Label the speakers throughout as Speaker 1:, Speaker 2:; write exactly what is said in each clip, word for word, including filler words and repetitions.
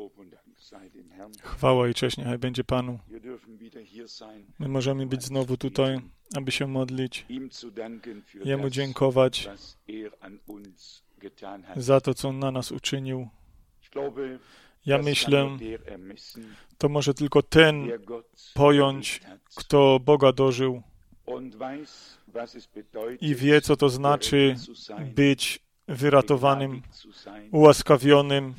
Speaker 1: Chwała i cześć niechaj będzie Panu. My możemy być znowu tutaj, aby się modlić, Jemu dziękować za to, co On na nas uczynił. Ja myślę, to może tylko ten pojąć, kto Boga dożył i wie, co to znaczy być wyratowanym, ułaskawionym,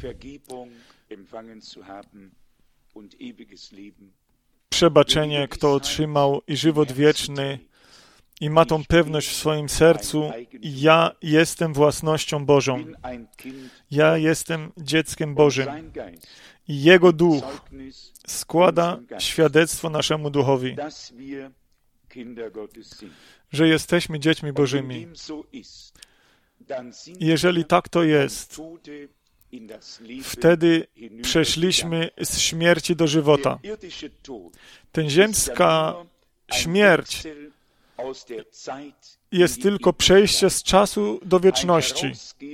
Speaker 1: przebaczenie, kto otrzymał i żywot wieczny i ma tą pewność w swoim sercu, ja jestem własnością Bożą. Ja jestem dzieckiem Bożym. I Jego Duch składa świadectwo naszemu duchowi, że jesteśmy dziećmi Bożymi. Jeżeli tak to jest, wtedy przeszliśmy z śmierci do żywota. Ten ziemska śmierć jest tylko przejście z czasu do wieczności.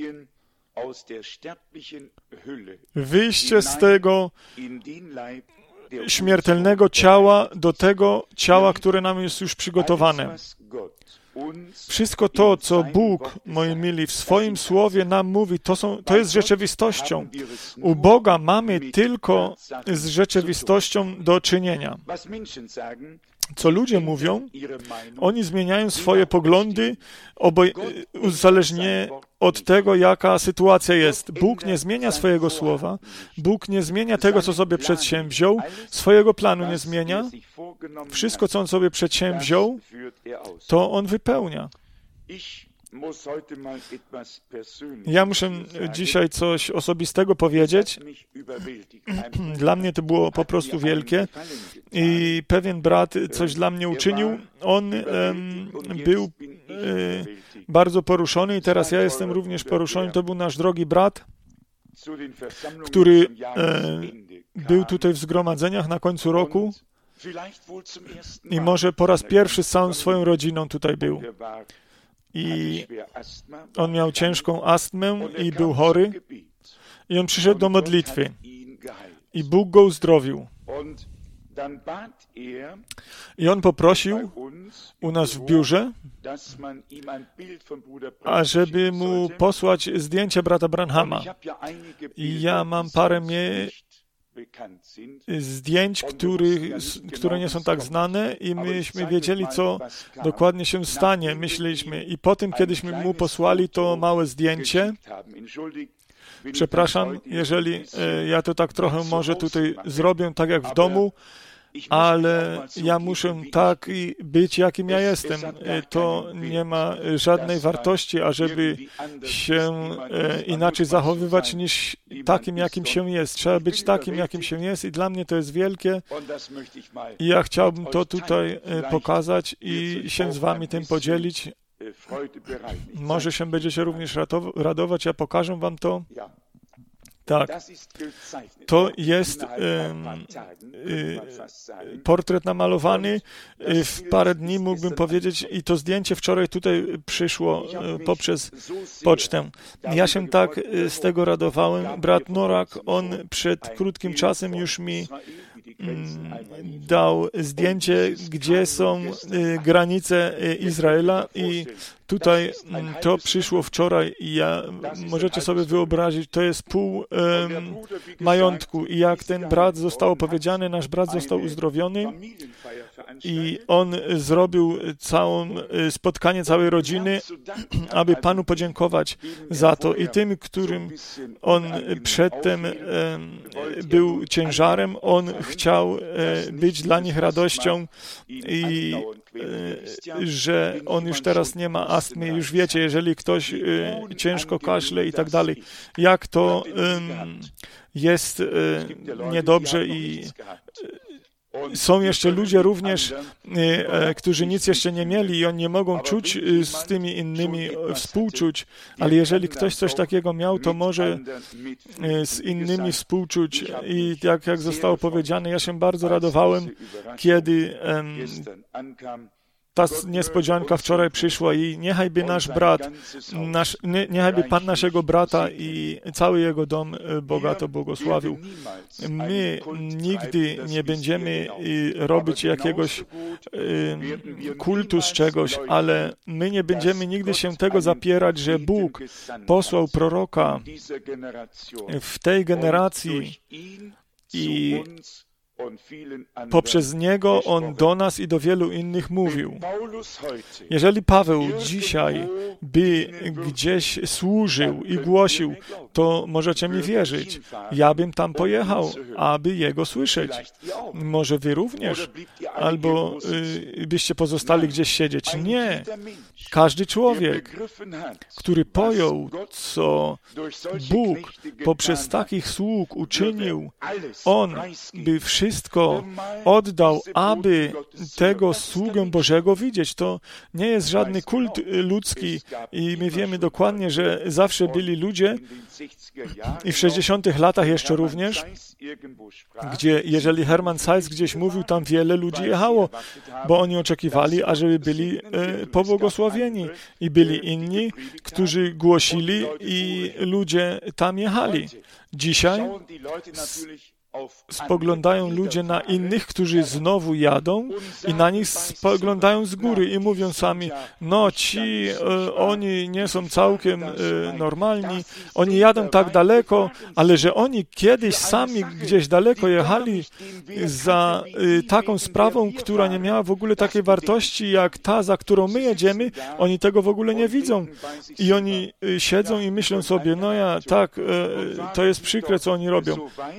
Speaker 1: Wyjście z tego śmiertelnego ciała do tego ciała, które nam jest już przygotowane. Wszystko to, co Bóg, moi mili, w swoim Słowie nam mówi, to, są, to jest rzeczywistością. U Boga mamy tylko z rzeczywistością do czynienia. Co ludzie mówią, oni zmieniają swoje poglądy oboj- uzależnie od tego, jaka sytuacja jest. Bóg nie zmienia swojego słowa, Bóg nie zmienia tego, co sobie przedsięwziął, swojego planu nie zmienia. Wszystko, co On sobie przedsięwziął, to On wypełnia. Ja muszę dzisiaj coś osobistego powiedzieć. Dla mnie to było po prostu wielkie i pewien brat coś dla mnie uczynił. On um, był um, bardzo poruszony i teraz ja jestem również poruszony. To był nasz drogi brat, który um, był tutaj w zgromadzeniach na końcu roku i może po raz pierwszy z całą swoją rodziną tutaj był. I on miał ciężką astmę i był chory. I on przyszedł do modlitwy. I Bóg go uzdrowił. I on poprosił u nas w biurze, ażeby mu posłać zdjęcie brata Branhama. I ja mam parę mie... zdjęć, których, które nie są tak znane i myśmy wiedzieli, co dokładnie się stanie. Myśleliśmy i po tym, kiedyśmy mu posłali to małe zdjęcie. Przepraszam, jeżeli e, ja to tak trochę może tutaj zrobię, tak jak w domu, ale ja muszę tak być, jakim ja jestem. To nie ma żadnej wartości, ażeby się inaczej zachowywać niż takim, jakim się jest. Trzeba być takim, jakim się jest i dla mnie to jest wielkie. I ja chciałbym to tutaj pokazać i się z wami tym podzielić. Może się będziecie również radować, ja pokażę wam to. Tak, to jest um, y, portret namalowany w parę dni, mógłbym powiedzieć, i to zdjęcie wczoraj tutaj przyszło y, poprzez pocztę. Ja się tak y, z tego radowałem. Brat Norak, on przed krótkim czasem już mi mm, dał zdjęcie, gdzie są y, granice y, Izraela i tutaj to przyszło wczoraj i ja, możecie sobie wyobrazić, to jest pół um, majątku i jak ten brat został powiedziany, nasz brat został uzdrowiony i on zrobił całą spotkanie całej rodziny, aby Panu podziękować za to i tym, którym on przedtem um, był ciężarem, on chciał um, być dla nich radością i um, że on już teraz nie ma astmy. Już wiecie, jeżeli ktoś y, ciężko kaszle i tak dalej, jak to y, jest y, niedobrze i y, są jeszcze ludzie również, y, y, którzy nic jeszcze nie mieli i oni nie mogą czuć y, z tymi innymi y, współczuć, ale jeżeli ktoś coś takiego miał, to może y, z innymi współczuć i jak, jak zostało powiedziane, ja się bardzo radowałem, kiedy y, ta niespodzianka wczoraj przyszła i niechajby nasz brat, nasz, nie, niechajby Pan naszego brata i cały jego dom bogato błogosławił. My nigdy nie będziemy robić jakiegoś kultu z czegoś, ale my nie będziemy nigdy się tego zapierać, że Bóg posłał proroka w tej generacji i poprzez niego on do nas i do wielu innych mówił. Jeżeli Paweł dzisiaj by gdzieś służył i głosił, to możecie mi wierzyć. Ja bym tam pojechał, aby jego słyszeć. Może wy również? Albo y, byście pozostali gdzieś siedzieć? Nie. Każdy człowiek, który pojął, co Bóg poprzez takich sług uczynił, on by wszystko oddał, aby tego sługę Bożego widzieć. To nie jest żadny kult ludzki i my wiemy dokładnie, że zawsze byli ludzie i w sześćdziesiątych latach jeszcze również, gdzie jeżeli Hermann Seiss gdzieś mówił, tam wiele ludzi jechało, bo oni oczekiwali, ażeby byli e, pobłogosławieni. I byli inni, którzy głosili i ludzie tam jechali. Dzisiaj spoglądają ludzie na innych, którzy znowu jadą i na nich spoglądają z góry i mówią sami, no ci, e, oni nie są całkiem e, normalni, oni jadą tak daleko, ale że oni kiedyś sami gdzieś daleko jechali za e, taką sprawą, która nie miała w ogóle takiej wartości jak ta, za którą my jedziemy, oni tego w ogóle nie widzą. I oni e, siedzą i myślą sobie, no ja, tak, e, to jest przykre, co oni robią.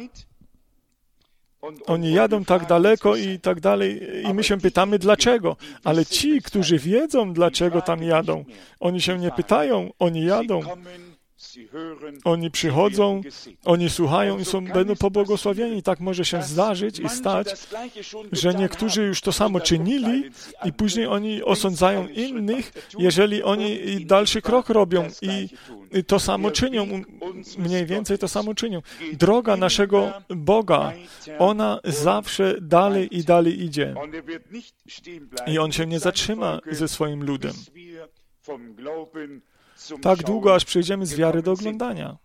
Speaker 1: Oni jadą tak daleko i tak dalej i my się pytamy, dlaczego. Ale ci, którzy wiedzą, dlaczego tam jadą, oni się nie pytają, oni jadą. Oni przychodzą, oni słuchają i są, będą pobłogosławieni. Tak może się zdarzyć i stać, że niektórzy już to samo czynili i później oni osądzają innych, jeżeli oni dalszy krok robią i to samo czynią, mniej więcej to samo czynią. Droga naszego Boga, ona zawsze dalej i dalej idzie. I On się nie zatrzyma ze swoim ludem. Tak długo, aż przejdziemy z wiary do oglądania.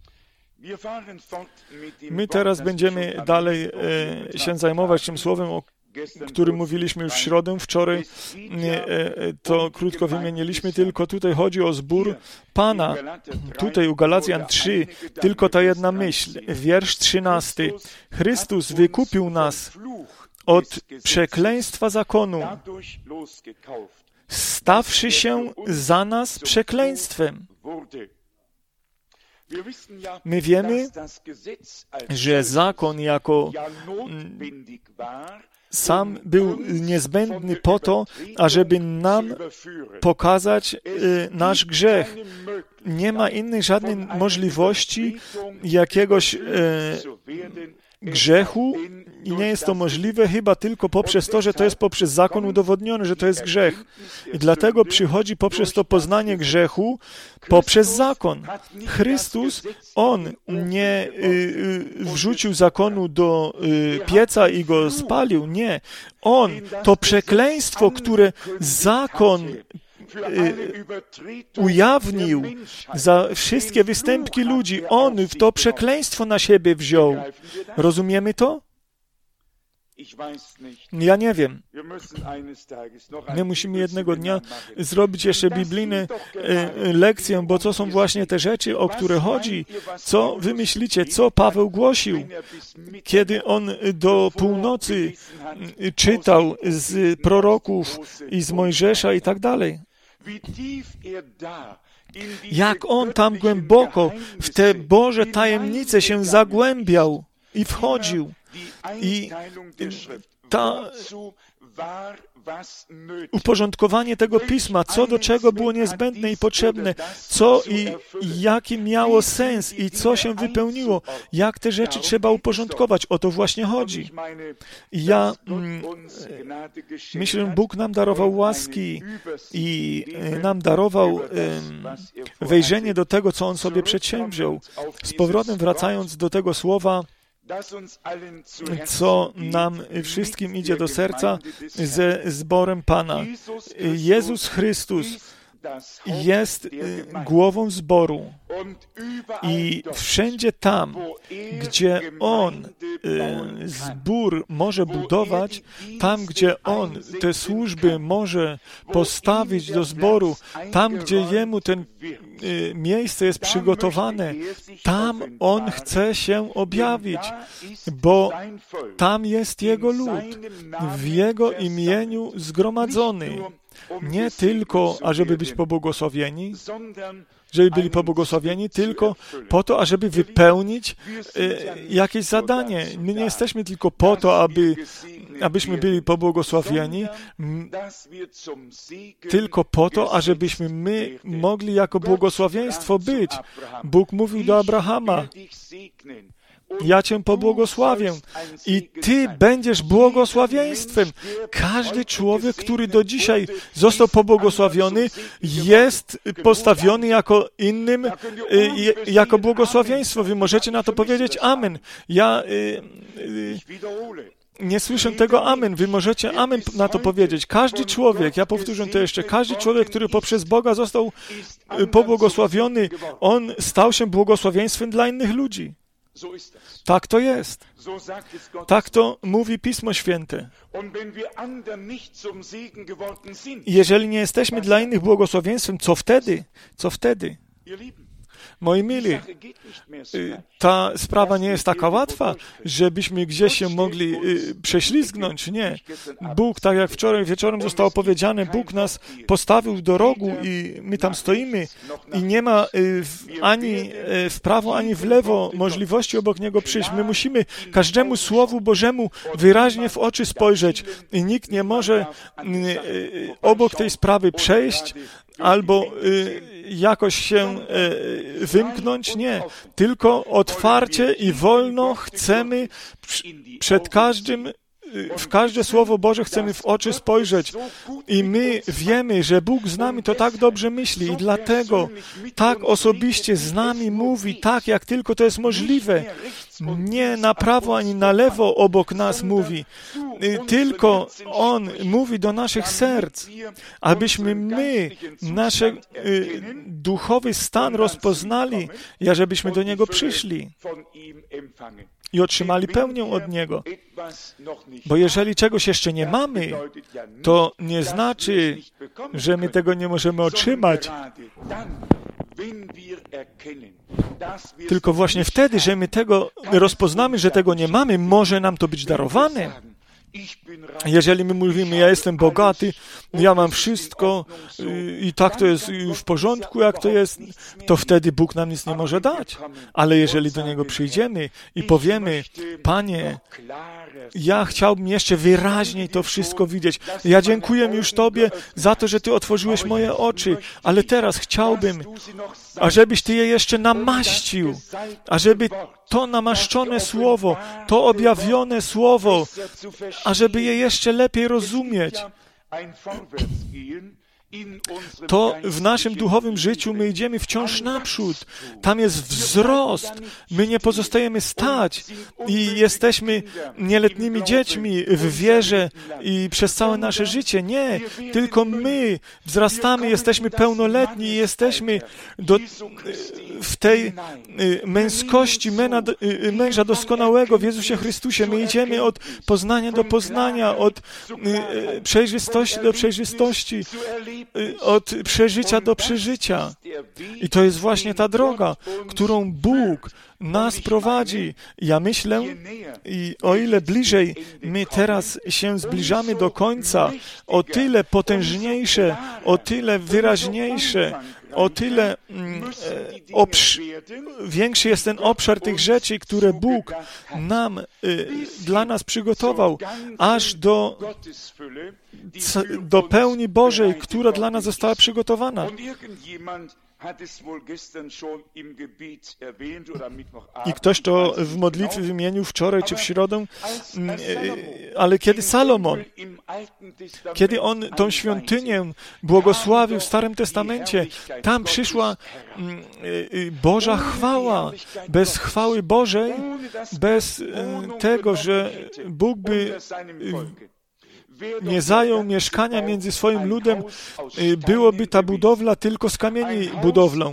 Speaker 1: My teraz będziemy dalej e, się zajmować tym słowem, o którym mówiliśmy już w środę. Wczoraj e, to krótko wymieniliśmy, tylko tutaj chodzi o zbór Pana. Tutaj u Galacjan trzy, tylko ta jedna myśl. Wiersz trzynasty. Chrystus wykupił nas od przekleństwa zakonu, stawszy się za nas przekleństwem. My wiemy, że zakon jako sam był niezbędny po to, ażeby nam pokazać y, nasz grzech. Nie ma innej żadnej możliwości jakiegoś y, grzechu i nie jest to możliwe chyba tylko poprzez to, że to jest poprzez zakon udowodnione, że to jest grzech. I dlatego przychodzi poprzez to poznanie grzechu, poprzez zakon. Chrystus, On nie y, y, wrzucił zakonu do y, pieca i go spalił. Nie. On, to przekleństwo, które zakon ujawnił za wszystkie występki ludzi, On w to przekleństwo na siebie wziął. Rozumiemy to? Ja nie wiem. My musimy jednego dnia zrobić jeszcze biblijną lekcję, bo co są właśnie te rzeczy, o które chodzi? Co wy myślicie, co Paweł głosił, kiedy on do północy czytał z proroków i z Mojżesza i tak dalej? Jak on tam głęboko w te Boże tajemnice się zagłębiał i wchodził. I ta uporządkowanie tego Pisma, co do czego było niezbędne i potrzebne, co i jaki miało sens i co się wypełniło, jak te rzeczy trzeba uporządkować. O to właśnie chodzi. I ja mm, myślę, że Bóg nam darował łaski i nam darował um, wejrzenie do tego, co On sobie przedsięwziął. Z powrotem wracając do tego słowa, co nam wszystkim idzie do serca ze zborem Pana. Jezus Chrystus jest głową zboru i wszędzie tam, gdzie On zbór może budować, tam, gdzie On te służby może postawić do zboru, tam, gdzie Jemu ten miejsce jest przygotowane, tam On chce się objawić, bo tam jest Jego lud, w Jego imieniu zgromadzony. Nie tylko, ażeby być pobłogosławieni, żeby byli pobłogosławieni, tylko po to, ażeby wypełnić e, jakieś zadanie. My nie jesteśmy tylko po to, aby, abyśmy byli pobłogosławieni, m, tylko po to, ażebyśmy my mogli jako błogosławieństwo być. Bóg mówił do Abrahama: ja Cię pobłogosławię i Ty będziesz błogosławieństwem. Każdy człowiek, który do dzisiaj został pobłogosławiony, jest postawiony jako innym, jako błogosławieństwo. Wy możecie na to powiedzieć amen. Ja y, y, nie słyszę tego amen. Wy możecie amen na to powiedzieć. Każdy człowiek, ja powtórzę to jeszcze, każdy człowiek, który poprzez Boga został pobłogosławiony, on stał się błogosławieństwem dla innych ludzi. Tak to jest. Tak to mówi Pismo Święte. Jeżeli nie jesteśmy dla innych błogosławieństwem, co wtedy? Co wtedy? Moi mili, ta sprawa nie jest taka łatwa, żebyśmy gdzieś się mogli prześlizgnąć. Nie. Bóg, tak jak wczoraj wieczorem zostało powiedziane, Bóg nas postawił do rogu i my tam stoimy i nie ma ani w prawo, ani w lewo możliwości obok Niego przyjść. My musimy każdemu Słowu Bożemu wyraźnie w oczy spojrzeć i nikt nie może obok tej sprawy przejść albo jakoś się wymknąć. Nie. Tylko otwarcie i wolno chcemy przed każdym, w każde Słowo Boże chcemy w oczy spojrzeć. I my wiemy, że Bóg z nami to tak dobrze myśli i dlatego tak osobiście z nami mówi, tak jak tylko to jest możliwe. Nie na prawo ani na lewo obok nas mówi, tylko On mówi do naszych serc, abyśmy my nasz duchowy stan rozpoznali i ażebyśmy do Niego przyszli i otrzymali pełnię od Niego. Bo jeżeli czegoś jeszcze nie mamy, to nie znaczy, że my tego nie możemy otrzymać. Tylko właśnie wtedy, że my tego rozpoznamy, że tego nie mamy, może nam to być darowane. Jeżeli my mówimy, ja jestem bogaty, ja mam wszystko i tak to jest w porządku, jak to jest, to wtedy Bóg nam nic nie może dać. Ale jeżeli do Niego przyjdziemy i powiemy, Panie, ja chciałbym jeszcze wyraźniej to wszystko widzieć. Ja dziękuję już Tobie za to, że Ty otworzyłeś moje oczy, ale teraz chciałbym, ażebyś Ty je jeszcze namaścił, ażeby to namaszczone Słowo, to objawione Słowo, ażeby je jeszcze lepiej rozumieć. To w naszym duchowym życiu my idziemy wciąż naprzód. Tam jest wzrost. My nie pozostajemy stać i jesteśmy nieletnimi dziećmi w wierze i przez całe nasze życie. Nie, tylko my wzrastamy, jesteśmy pełnoletni i jesteśmy do, w tej męskości mena, męża doskonałego w Jezusie Chrystusie. My idziemy od poznania do poznania, od przejrzystości do przejrzystości, od przeżycia do przeżycia. I to jest właśnie ta droga, którą Bóg nas prowadzi. Ja myślę, i o ile bliżej my teraz się zbliżamy do końca, o tyle potężniejsze, o tyle wyraźniejsze, o tyle mm, obsz- większy jest ten obszar tych rzeczy, które Bóg nam, y, dla nas przygotował, aż do, c- do pełni Bożej, która dla nas została przygotowana. I ktoś to w modlitwie wymienił wczoraj czy w środę, ale kiedy Salomon Kiedy On tą świątynię błogosławił w Starym Testamencie, tam przyszła Boża chwała. Bez chwały Bożej, bez tego, że Bóg by nie zajął mieszkania między swoim ludem, byłoby ta budowla tylko z kamieni budowlą.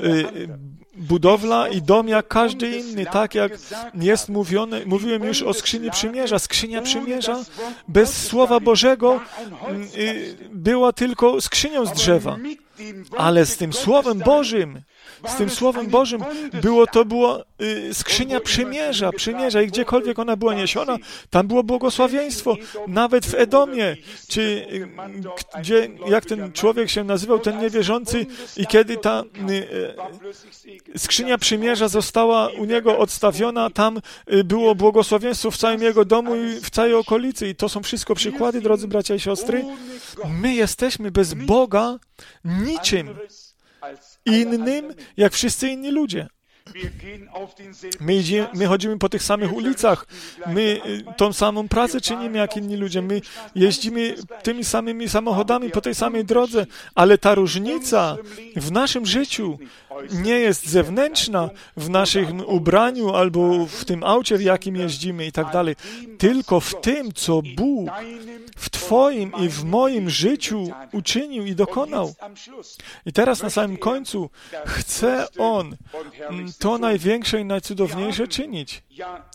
Speaker 1: Budowla i dom jak każdy inny, tak jak jest mówione, mówiłem już o skrzyni przymierza. Skrzynia przymierza bez Słowa Bożego była tylko skrzynią z drzewa. Ale z tym Słowem Bożym, z tym Słowem Bożym było to było y, skrzynia przymierza, przymierza i gdziekolwiek ona była niesiona, tam było błogosławieństwo. Nawet w Edomie, czy y, gdzie, jak ten człowiek się nazywał, ten niewierzący, i kiedy ta y, y, skrzynia przymierza została u niego odstawiona, tam y, było błogosławieństwo w całym jego domu i w całej okolicy. I to są wszystko przykłady, drodzy bracia i siostry. My jesteśmy bez Boga niczym innym, jak wszyscy inni ludzie. My, idzie, my chodzimy po tych samych ulicach, my tą samą pracę czynimy jak inni ludzie, my jeździmy tymi samymi samochodami po tej samej drodze, ale ta różnica w naszym życiu nie jest zewnętrzna, w naszym ubraniu albo w tym aucie, w jakim jeździmy i tak dalej, tylko w tym, co Bóg w Twoim i w moim życiu uczynił i dokonał. I teraz na samym końcu chce On to największe i najcudowniejsze czynić.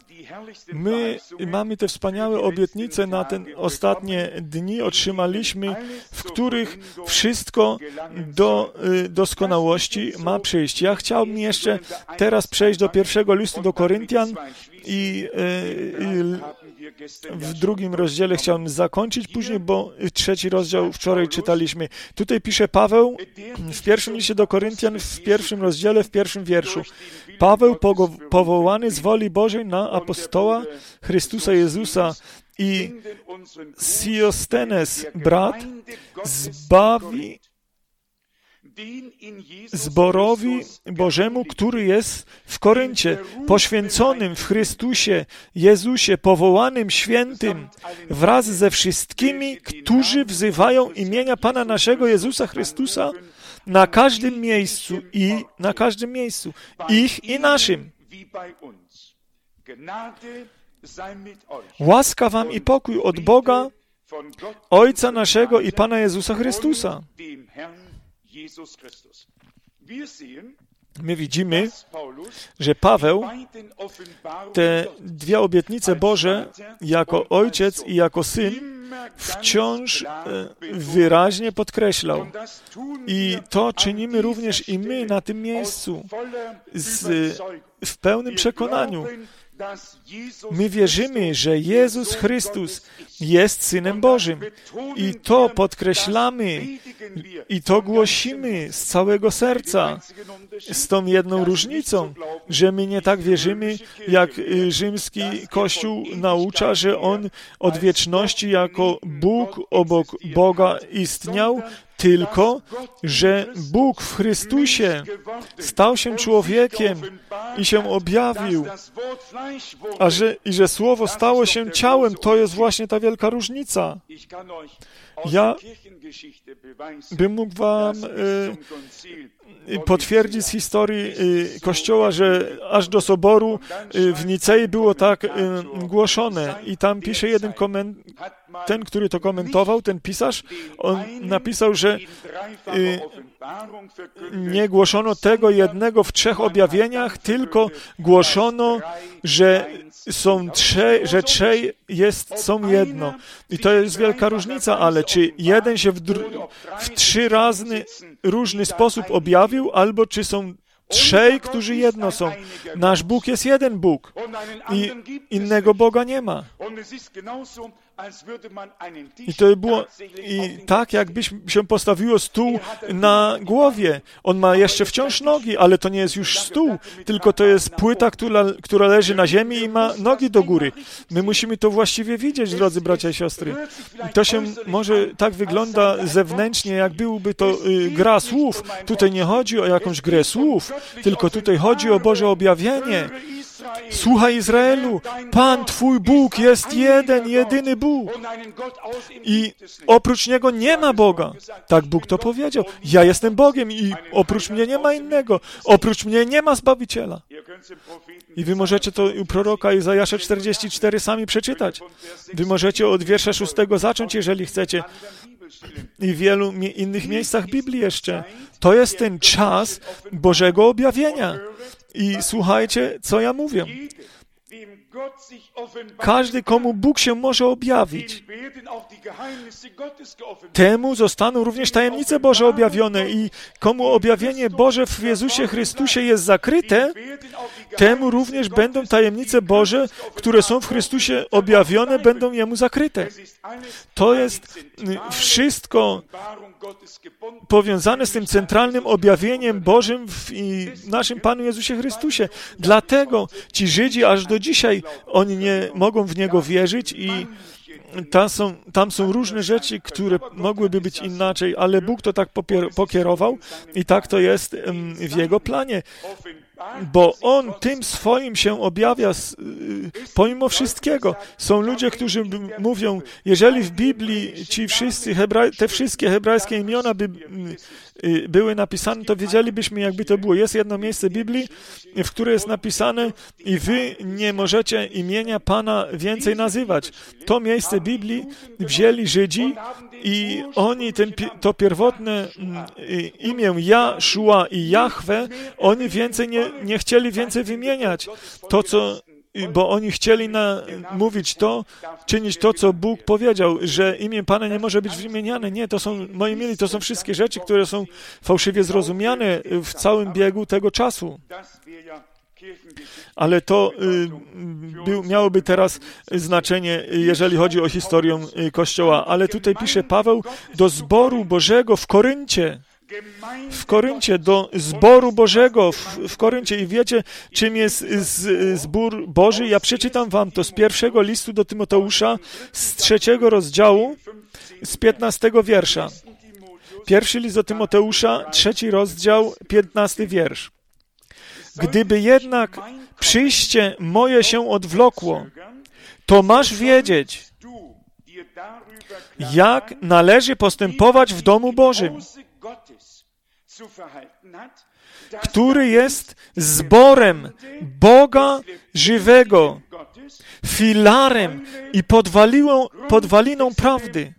Speaker 1: My mamy te wspaniałe obietnice na te ostatnie dni, otrzymaliśmy, w których wszystko do y, doskonałości ma przyjść. Ja chciałbym jeszcze teraz przejść do pierwszego listu do Koryntian i y, y, w drugim rozdziale chciałbym zakończyć później, bo trzeci rozdział wczoraj czytaliśmy. Tutaj pisze Paweł w pierwszym liście do Koryntian, w pierwszym rozdziale, w pierwszym wierszu. Paweł, powołany z woli Bożej na apostoła Chrystusa Jezusa i Siostenes, brat, zbawi zborowi Bożemu, który jest w Koryncie, poświęconym w Chrystusie Jezusie, powołanym świętym, wraz ze wszystkimi, którzy wzywają imienia Pana naszego Jezusa Chrystusa na każdym miejscu i na każdym miejscu, ich i naszym. Łaska wam i pokój od Boga, Ojca naszego i Pana Jezusa Chrystusa. My widzimy, że Paweł te dwie obietnice Boże jako Ojciec i jako Syn wciąż wyraźnie podkreślał. I to czynimy również i my na tym miejscu z, w pełnym przekonaniu. My wierzymy, że Jezus Chrystus jest Synem Bożym i to podkreślamy i to głosimy z całego serca, z tą jedną różnicą, że my nie tak wierzymy, jak rzymski Kościół naucza, że On od wieczności jako Bóg obok Boga istniał, tylko że Bóg w Chrystusie stał się człowiekiem i się objawił, a że, i że Słowo stało się ciałem, to jest właśnie ta wielka różnica. Ja bym mógł wam y, potwierdzić z historii y, Kościoła, że aż do soboru y, w Nicei było tak y, głoszone. I tam pisze jeden koment, ten, który to komentował, ten pisarz, on napisał, że y, nie głoszono tego jednego w trzech objawieniach, tylko głoszono, że są trzej, że trzej jest, są jedno. I to jest wielka różnica, ale czy jeden się w, dr- w trzy razy różny sposób objawił, albo czy są trzej, którzy jedno są. Nasz Bóg jest jeden Bóg i innego Boga nie ma. I to było i tak, jakby się postawiło stół na głowie. On ma jeszcze wciąż nogi, ale to nie jest już stół, tylko to jest płyta, która, która leży na ziemi i ma nogi do góry. My musimy to właściwie widzieć, drodzy bracia i siostry. I to się może tak wygląda zewnętrznie, jak byłby to y, gra słów. Tutaj nie chodzi o jakąś grę słów, tylko tutaj chodzi o Boże objawienie. Słuchaj, Izraelu, Pan Twój Bóg jest jeden, jedyny Bóg. I oprócz Niego nie ma Boga. Tak Bóg to powiedział. Ja jestem Bogiem i oprócz mnie nie ma innego. Oprócz mnie nie ma Zbawiciela. I wy możecie to u proroka Izajasza czterdzieści cztery sami przeczytać. Wy możecie od wiersza szóstego zacząć, jeżeli chcecie. I w wielu mi- innych miejscach Biblii jeszcze. To jest ten czas Bożego objawienia. I słuchajcie, co ja mówię. Każdy, komu Bóg się może objawić, temu zostaną również tajemnice Boże objawione i komu objawienie Boże w Jezusie Chrystusie jest zakryte, temu również będą tajemnice Boże, które są w Chrystusie objawione, będą Jemu zakryte. To jest wszystko powiązane z tym centralnym objawieniem Bożym w naszym Panu Jezusie Chrystusie. Dlatego ci Żydzi aż do dzisiaj, oni nie mogą w Niego wierzyć i tam są, tam są różne rzeczy, które mogłyby być inaczej, ale Bóg to tak popier- pokierował i tak to jest w Jego planie. Bo On tym swoim się objawia pomimo wszystkiego. Są ludzie, którzy mówią, jeżeli w Biblii ci wszyscy hebra- te wszystkie hebrajskie imiona by były napisane, to wiedzielibyśmy, jakby to było. Jest jedno miejsce Biblii, w którym jest napisane i wy nie możecie imienia Pana więcej nazywać. To miejsce Biblii wzięli Żydzi i oni ten, to pierwotne imię Jaszua i Jahwe, oni więcej nie, nie chcieli więcej wymieniać. To, co bo oni chcieli na, mówić to, czynić to, co Bóg powiedział, że imię Pana nie może być wymieniane. Nie, to są, moi mili, to są wszystkie rzeczy, które są fałszywie zrozumiane w całym biegu tego czasu. Ale to y, był, miałoby teraz znaczenie, jeżeli chodzi o historię Kościoła. Ale tutaj pisze Paweł do zboru Bożego w Koryncie. W Koryncie, do zboru Bożego w, w Koryncie. I wiecie, czym jest z, zbór Boży? Ja przeczytam wam to z pierwszego listu do Tymoteusza, z trzeciego rozdziału, z piętnastego wiersza. Pierwszy list do Tymoteusza, trzeci rozdział, piętnasty wiersz. Gdyby jednak przyjście moje się odwlokło, to masz wiedzieć, jak należy postępować w domu Bożym, który jest zborem Boga żywego, filarem i podwaliną, podwaliną prawdy.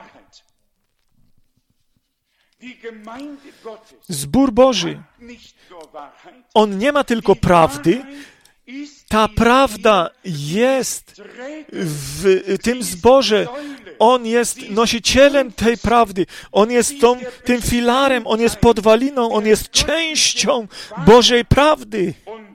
Speaker 1: Zbór Boży, on nie ma tylko prawdy, ta prawda jest w tym zborze. On jest nosicielem tej prawdy. On jest tą, tym filarem, on jest podwaliną, on jest częścią Bożej prawdy.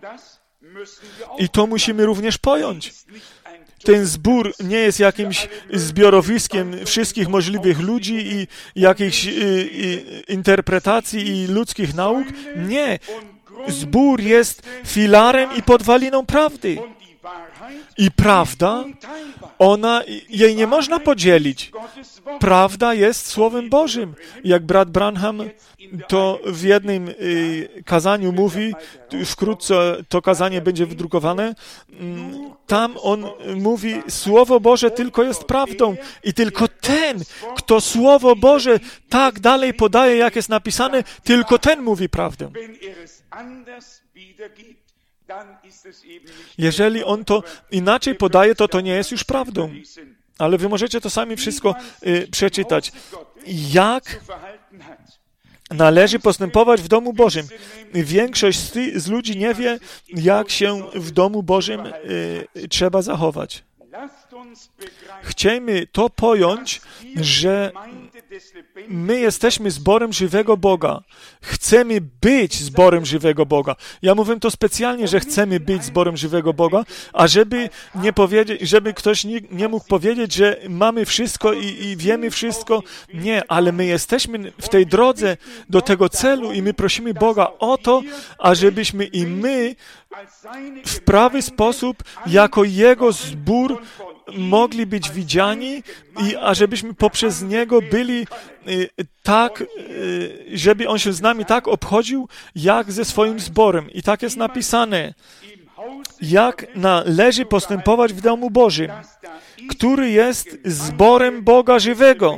Speaker 1: I to musimy również pojąć. Ten zbór nie jest jakimś zbiorowiskiem wszystkich możliwych ludzi i jakichś i, i, interpretacji i ludzkich nauk. Nie. Zbór jest filarem i podwaliną prawdy. I prawda, ona, jej nie można podzielić. Prawda jest Słowem Bożym. Jak brat Branham to w jednym y, kazaniu mówi, wkrótce to kazanie będzie wydrukowane, tam on mówi, Słowo Boże tylko jest prawdą i tylko ten, kto Słowo Boże tak dalej podaje, jak jest napisane, tylko ten mówi prawdę. Jeżeli on to inaczej podaje, to to nie jest już prawdą. Ale wy możecie to sami wszystko y, przeczytać. Jak należy postępować w domu Bożym? Większość z, ty, z ludzi nie wie, jak się w domu Bożym y, trzeba zachować. Chcemy to pojąć, że my jesteśmy zborem żywego Boga. Chcemy być zborem żywego Boga. Ja mówię to specjalnie, że chcemy być zborem żywego Boga, a żeby nie powiedzieć, żeby ktoś nie, nie mógł powiedzieć, że mamy wszystko i, i wiemy wszystko. Nie, ale my jesteśmy w tej drodze do tego celu i my prosimy Boga o to, ażebyśmy i my w prawy sposób jako Jego zbór mogli być widziani i ażebyśmy poprzez Niego byli tak, żeby On się z nami tak obchodził, jak ze swoim zborem. I tak jest napisane, jak należy postępować w domu Bożym, który jest zborem Boga żywego.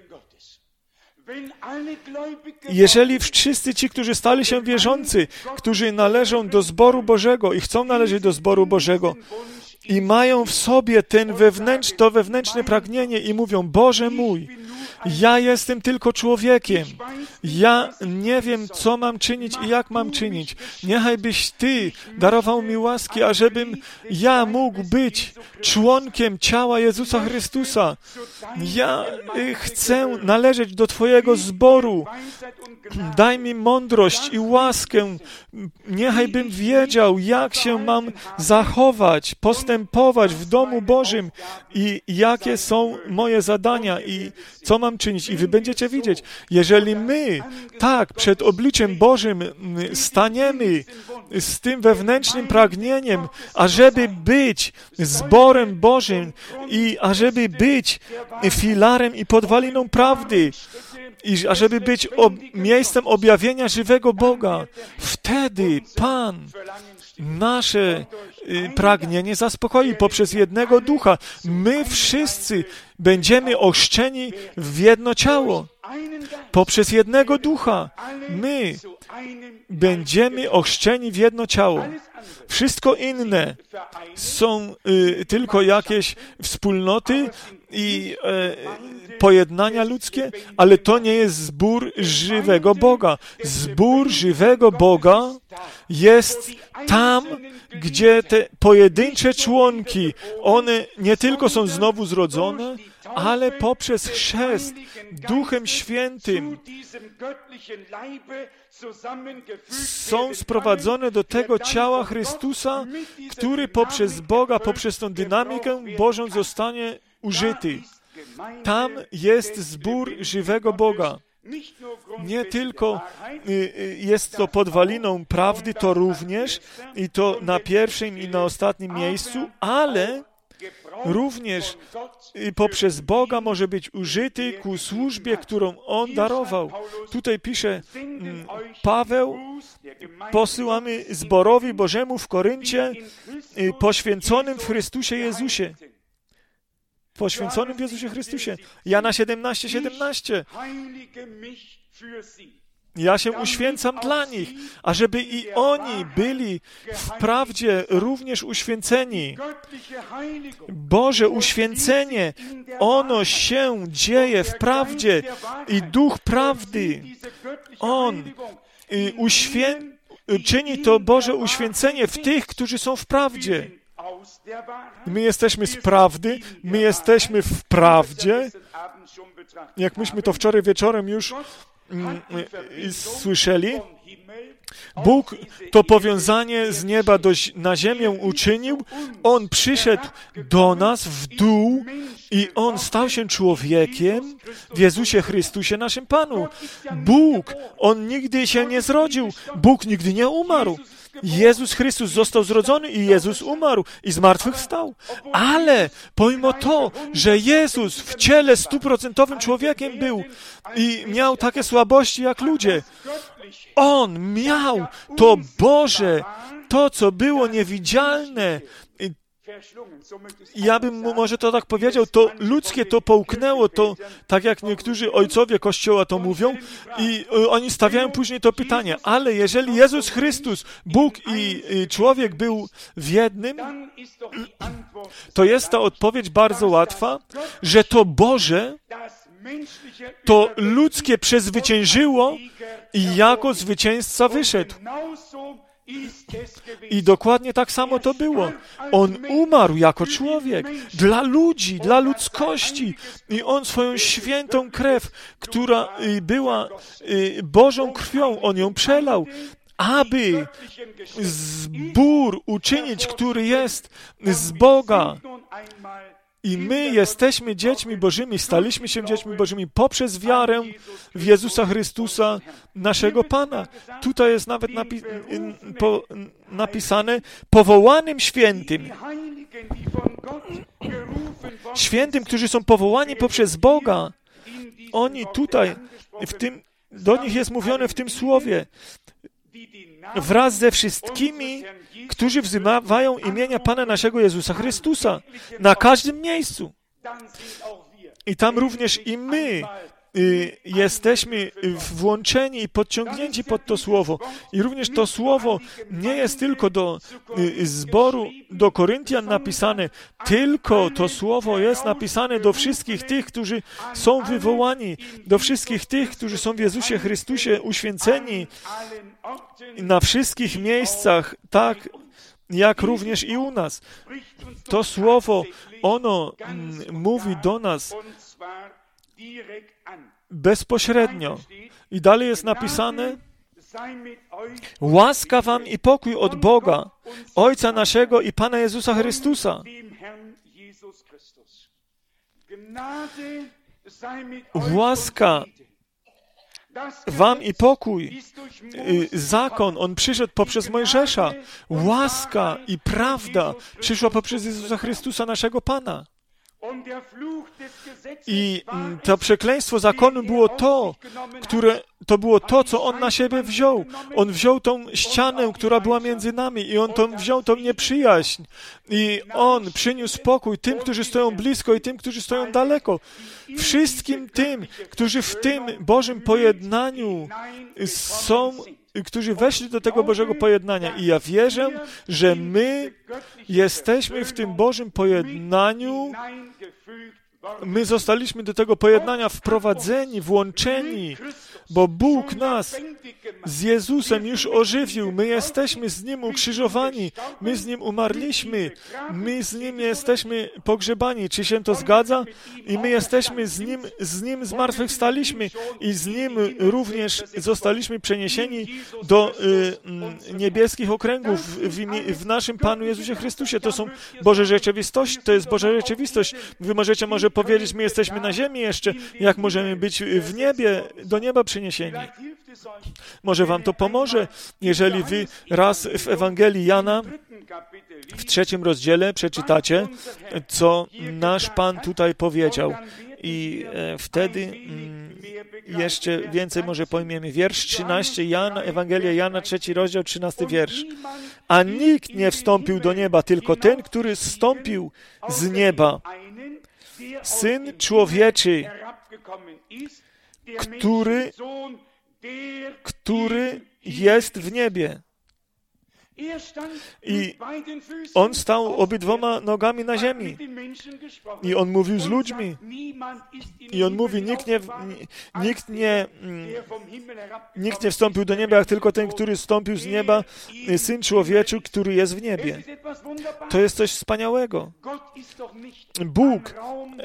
Speaker 1: Jeżeli wszyscy ci, którzy stali się wierzący, którzy należą do zboru Bożego i chcą należeć do zboru Bożego i mają w sobie ten wewnętrz, to wewnętrzne pragnienie i mówią, Boże mój, ja jestem tylko człowiekiem. Ja nie wiem, co mam czynić i jak mam czynić. Niechaj byś Ty darował mi łaski, ażebym ja mógł być członkiem ciała Jezusa Chrystusa. Ja chcę należeć do Twojego zboru. Daj mi mądrość i łaskę. Niechaj bym wiedział, jak się mam zachować, postępować w domu Bożym i jakie są moje zadania i co mam czynić. I wy będziecie widzieć, jeżeli my tak przed obliczem Bożym staniemy z tym wewnętrznym pragnieniem, ażeby być zborem Bożym i ażeby być filarem i podwaliną prawdy, i ażeby być ob- miejscem objawienia żywego Boga, wtedy Pan nasze y, pragnienie zaspokoi poprzez jednego ducha. My wszyscy będziemy ochrzczeni w jedno ciało. Poprzez jednego ducha. My będziemy ochrzczeni w jedno ciało. Wszystko inne są y, tylko jakieś wspólnoty i y, pojednania ludzkie, ale to nie jest zbór żywego Boga. Zbór żywego Boga jest tam, gdzie te pojedyncze członki, one nie tylko są znowu zrodzone, ale poprzez chrzest Duchem Świętym są sprowadzone do tego ciała Chrystusa, który poprzez Boga, poprzez tą dynamikę Bożą zostanie użyty. Tam jest zbór żywego Boga. Nie tylko jest to podwaliną prawdy, to również i to na pierwszym i na ostatnim miejscu, ale również poprzez Boga może być użyty ku służbie, którą On darował. Tutaj pisze Paweł, posyłamy zborowi Bożemu w Koryncie, poświęconym w Chrystusie Jezusie. Poświęconym w Jezusie Chrystusie. Jana siedemnaście, siedemnaście. Ja się uświęcam dla nich, ażeby i oni byli wprawdzie również uświęceni. Boże uświęcenie, ono się dzieje w prawdzie i Duch prawdy. On uświę... czyni to Boże uświęcenie w tych, którzy są w prawdzie. My jesteśmy z prawdy, my jesteśmy w prawdzie. Jak myśmy to wczoraj wieczorem już słyszeli, Bóg to powiązanie z nieba do, na ziemię uczynił. On przyszedł do nas w dół i On stał się człowiekiem w Jezusie Chrystusie, naszym Panu. Bóg, On nigdy się nie zrodził. Bóg nigdy nie umarł. Jezus Chrystus został zrodzony i Jezus umarł i zmartwychwstał. Ale pomimo to, że Jezus w ciele stuprocentowym człowiekiem był i miał takie słabości jak ludzie, On miał to Boże, to, co było niewidzialne. Ja bym mu może to tak powiedział, to ludzkie to połknęło, to tak jak niektórzy ojcowie Kościoła to mówią i oni stawiają później to pytanie, ale jeżeli Jezus Chrystus, Bóg i, i człowiek był w jednym, to jest ta odpowiedź bardzo łatwa, że to Boże, to ludzkie przezwyciężyło i jako zwycięzca wyszedł. I dokładnie tak samo to było. On umarł jako człowiek dla ludzi, dla ludzkości i On swoją świętą krew, która była Bożą krwią, On ją przelał, aby zbór uczynić, który jest z Boga. I my jesteśmy dziećmi Bożymi, staliśmy się dziećmi Bożymi poprzez wiarę w Jezusa Chrystusa, naszego Pana. Tutaj jest nawet napi- po, napisane powołanym świętym. świętym, którzy są powołani poprzez Boga. Oni tutaj, w tym, do nich jest mówione w tym słowie, wraz ze wszystkimi, którzy wzywają imienia Pana naszego Jezusa Chrystusa na każdym miejscu. I tam również i my y, jesteśmy włączeni i podciągnięci pod to słowo. I również to słowo nie jest tylko do y, zboru, do Koryntian napisane, tylko to słowo jest napisane do wszystkich tych, którzy są wywołani, do wszystkich tych, którzy są w Jezusie Chrystusie uświęceni na wszystkich miejscach, tak jak również i u nas. To słowo, ono mm, mówi do nas bezpośrednio. I dalej jest napisane: łaska wam i pokój od Boga, Ojca naszego i Pana Jezusa Chrystusa. Łaska wam i pokój. Zakon, on przyszedł poprzez Mojżesza. Łaska i prawda przyszła poprzez Jezusa Chrystusa, naszego Pana. I to przekleństwo zakonu było to, które, to było to, co On na siebie wziął. On wziął tą ścianę, która była między nami i On tą, wziął tą nieprzyjaźń. I On przyniósł spokój tym, którzy stoją blisko i tym, którzy stoją daleko. Wszystkim tym, którzy w tym Bożym pojednaniu są, którzy weszli do tego Bożego pojednania. I ja wierzę, że my jesteśmy w tym Bożym pojednaniu, my zostaliśmy do tego pojednania wprowadzeni, włączeni, bo Bóg nas z Jezusem już ożywił. My jesteśmy z Nim ukrzyżowani, my z Nim umarliśmy, my z Nim jesteśmy pogrzebani. Czy się to zgadza? I my jesteśmy z Nim, z Nim zmartwychwstaliśmy i z Nim również zostaliśmy przeniesieni do y, niebieskich okręgów w, imię, w naszym Panu Jezusie Chrystusie. To są Boże rzeczywistość, to jest Boża rzeczywistość. Wy możecie może powiedzieć, my jesteśmy na ziemi jeszcze, jak możemy być w niebie, do nieba przeniesieni. Może wam to pomoże, jeżeli wy raz w Ewangelii Jana w trzecim rozdziale przeczytacie, co nasz Pan tutaj powiedział. I e, wtedy mm, jeszcze więcej może pojmiemy. Wiersz trzynasty, Jana, Ewangelia Jana, trzeci rozdział, trzynasty wiersz. A nikt nie wstąpił do nieba, tylko ten, który zstąpił z nieba. Syn Człowieczy, który, który jest w niebie. I On stał obydwoma nogami na ziemi. I On mówił z ludźmi. I On mówi, nikt nie, nikt nie, nikt nie wstąpił do nieba, jak tylko ten, który wstąpił z nieba, Syn Człowieczy, który jest w niebie. To jest coś wspaniałego. Bóg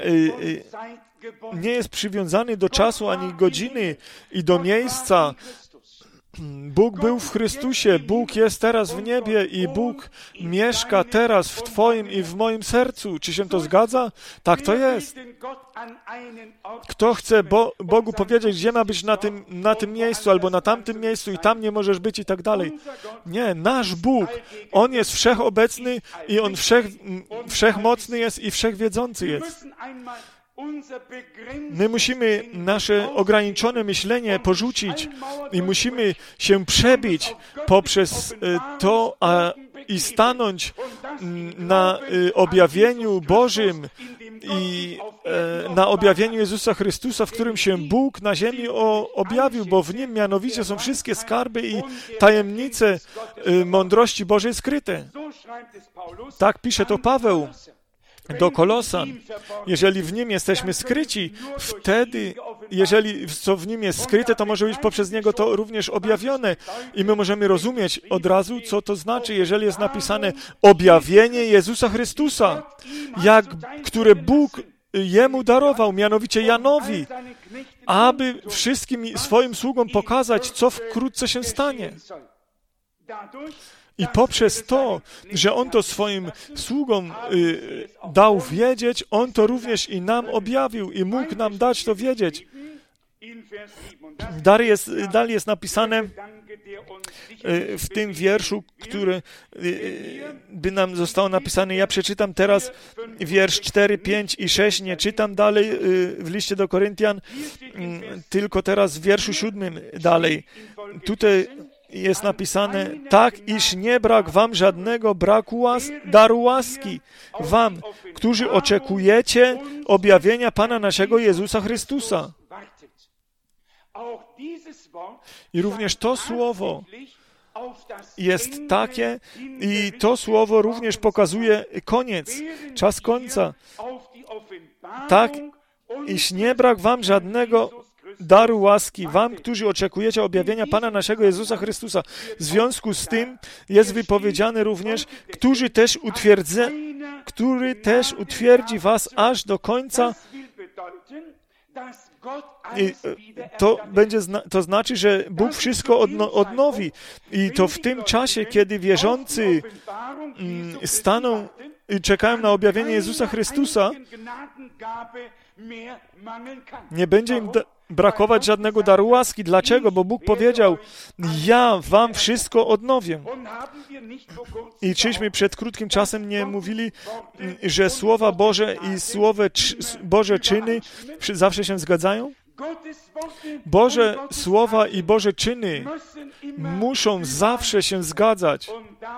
Speaker 1: nie jest przywiązany do czasu ani godziny i do miejsca. Bóg był w Chrystusie, Bóg jest teraz w niebie i Bóg mieszka teraz w Twoim i w moim sercu. Czy się to zgadza? Tak to jest. Kto chce Bo- Bogu powiedzieć, gdzie ma być na tym, na tym miejscu albo na tamtym miejscu i tam nie możesz być i tak dalej. Nie, nasz Bóg, On jest wszechobecny i On wszech, wszechmocny jest i wszechwiedzący jest. My musimy nasze ograniczone myślenie porzucić i musimy się przebić poprzez to a, i stanąć na objawieniu Bożym i na objawieniu Jezusa Chrystusa, w którym się Bóg na ziemi o, objawił, bo w Nim mianowicie są wszystkie skarby i tajemnice mądrości Bożej skryte. Tak pisze to Paweł do Kolosan. Jeżeli w Nim jesteśmy skryci, wtedy, jeżeli co w Nim jest skryte, to może być poprzez Niego to również objawione. I my możemy rozumieć od razu, co to znaczy, jeżeli jest napisane objawienie Jezusa Chrystusa, jak, które Bóg Jemu darował, mianowicie Janowi, aby wszystkim swoim sługom pokazać, co wkrótce się stanie. I poprzez to, że On to swoim sługom y, dał wiedzieć, On to również i nam objawił i mógł nam dać to wiedzieć. Dalej jest, dalej jest napisane, w tym wierszu, który by nam zostało napisane. Ja przeczytam teraz wiersz cztery, pięć i sześć. Nie czytam dalej w liście do Koryntian, tylko teraz w wierszu siódmym dalej. Tutaj jest napisane, tak, iż nie brak wam żadnego braku łas, daru łaski, wam, którzy oczekujecie objawienia Pana naszego Jezusa Chrystusa. I również to słowo jest takie i to słowo również pokazuje koniec, czas końca. Tak, iż nie brak wam żadnego daru łaski, wam, którzy oczekujecie objawienia Pana naszego Jezusa Chrystusa. W związku z tym jest wypowiedziane również, którzy też utwierdze, który też utwierdzi was aż do końca. I to będzie, to znaczy, że Bóg wszystko odno, odnowi. I to w tym czasie, kiedy wierzący staną i czekają na objawienie Jezusa Chrystusa, nie będzie im brakować żadnego daru łaski. Dlaczego? Bo Bóg powiedział, ja wam wszystko odnowię. I czyśmy przed krótkim czasem nie mówili, że Słowa Boże i Słowo Boże czyny zawsze się zgadzają? Boże Słowa i Boże czyny muszą zawsze się zgadzać.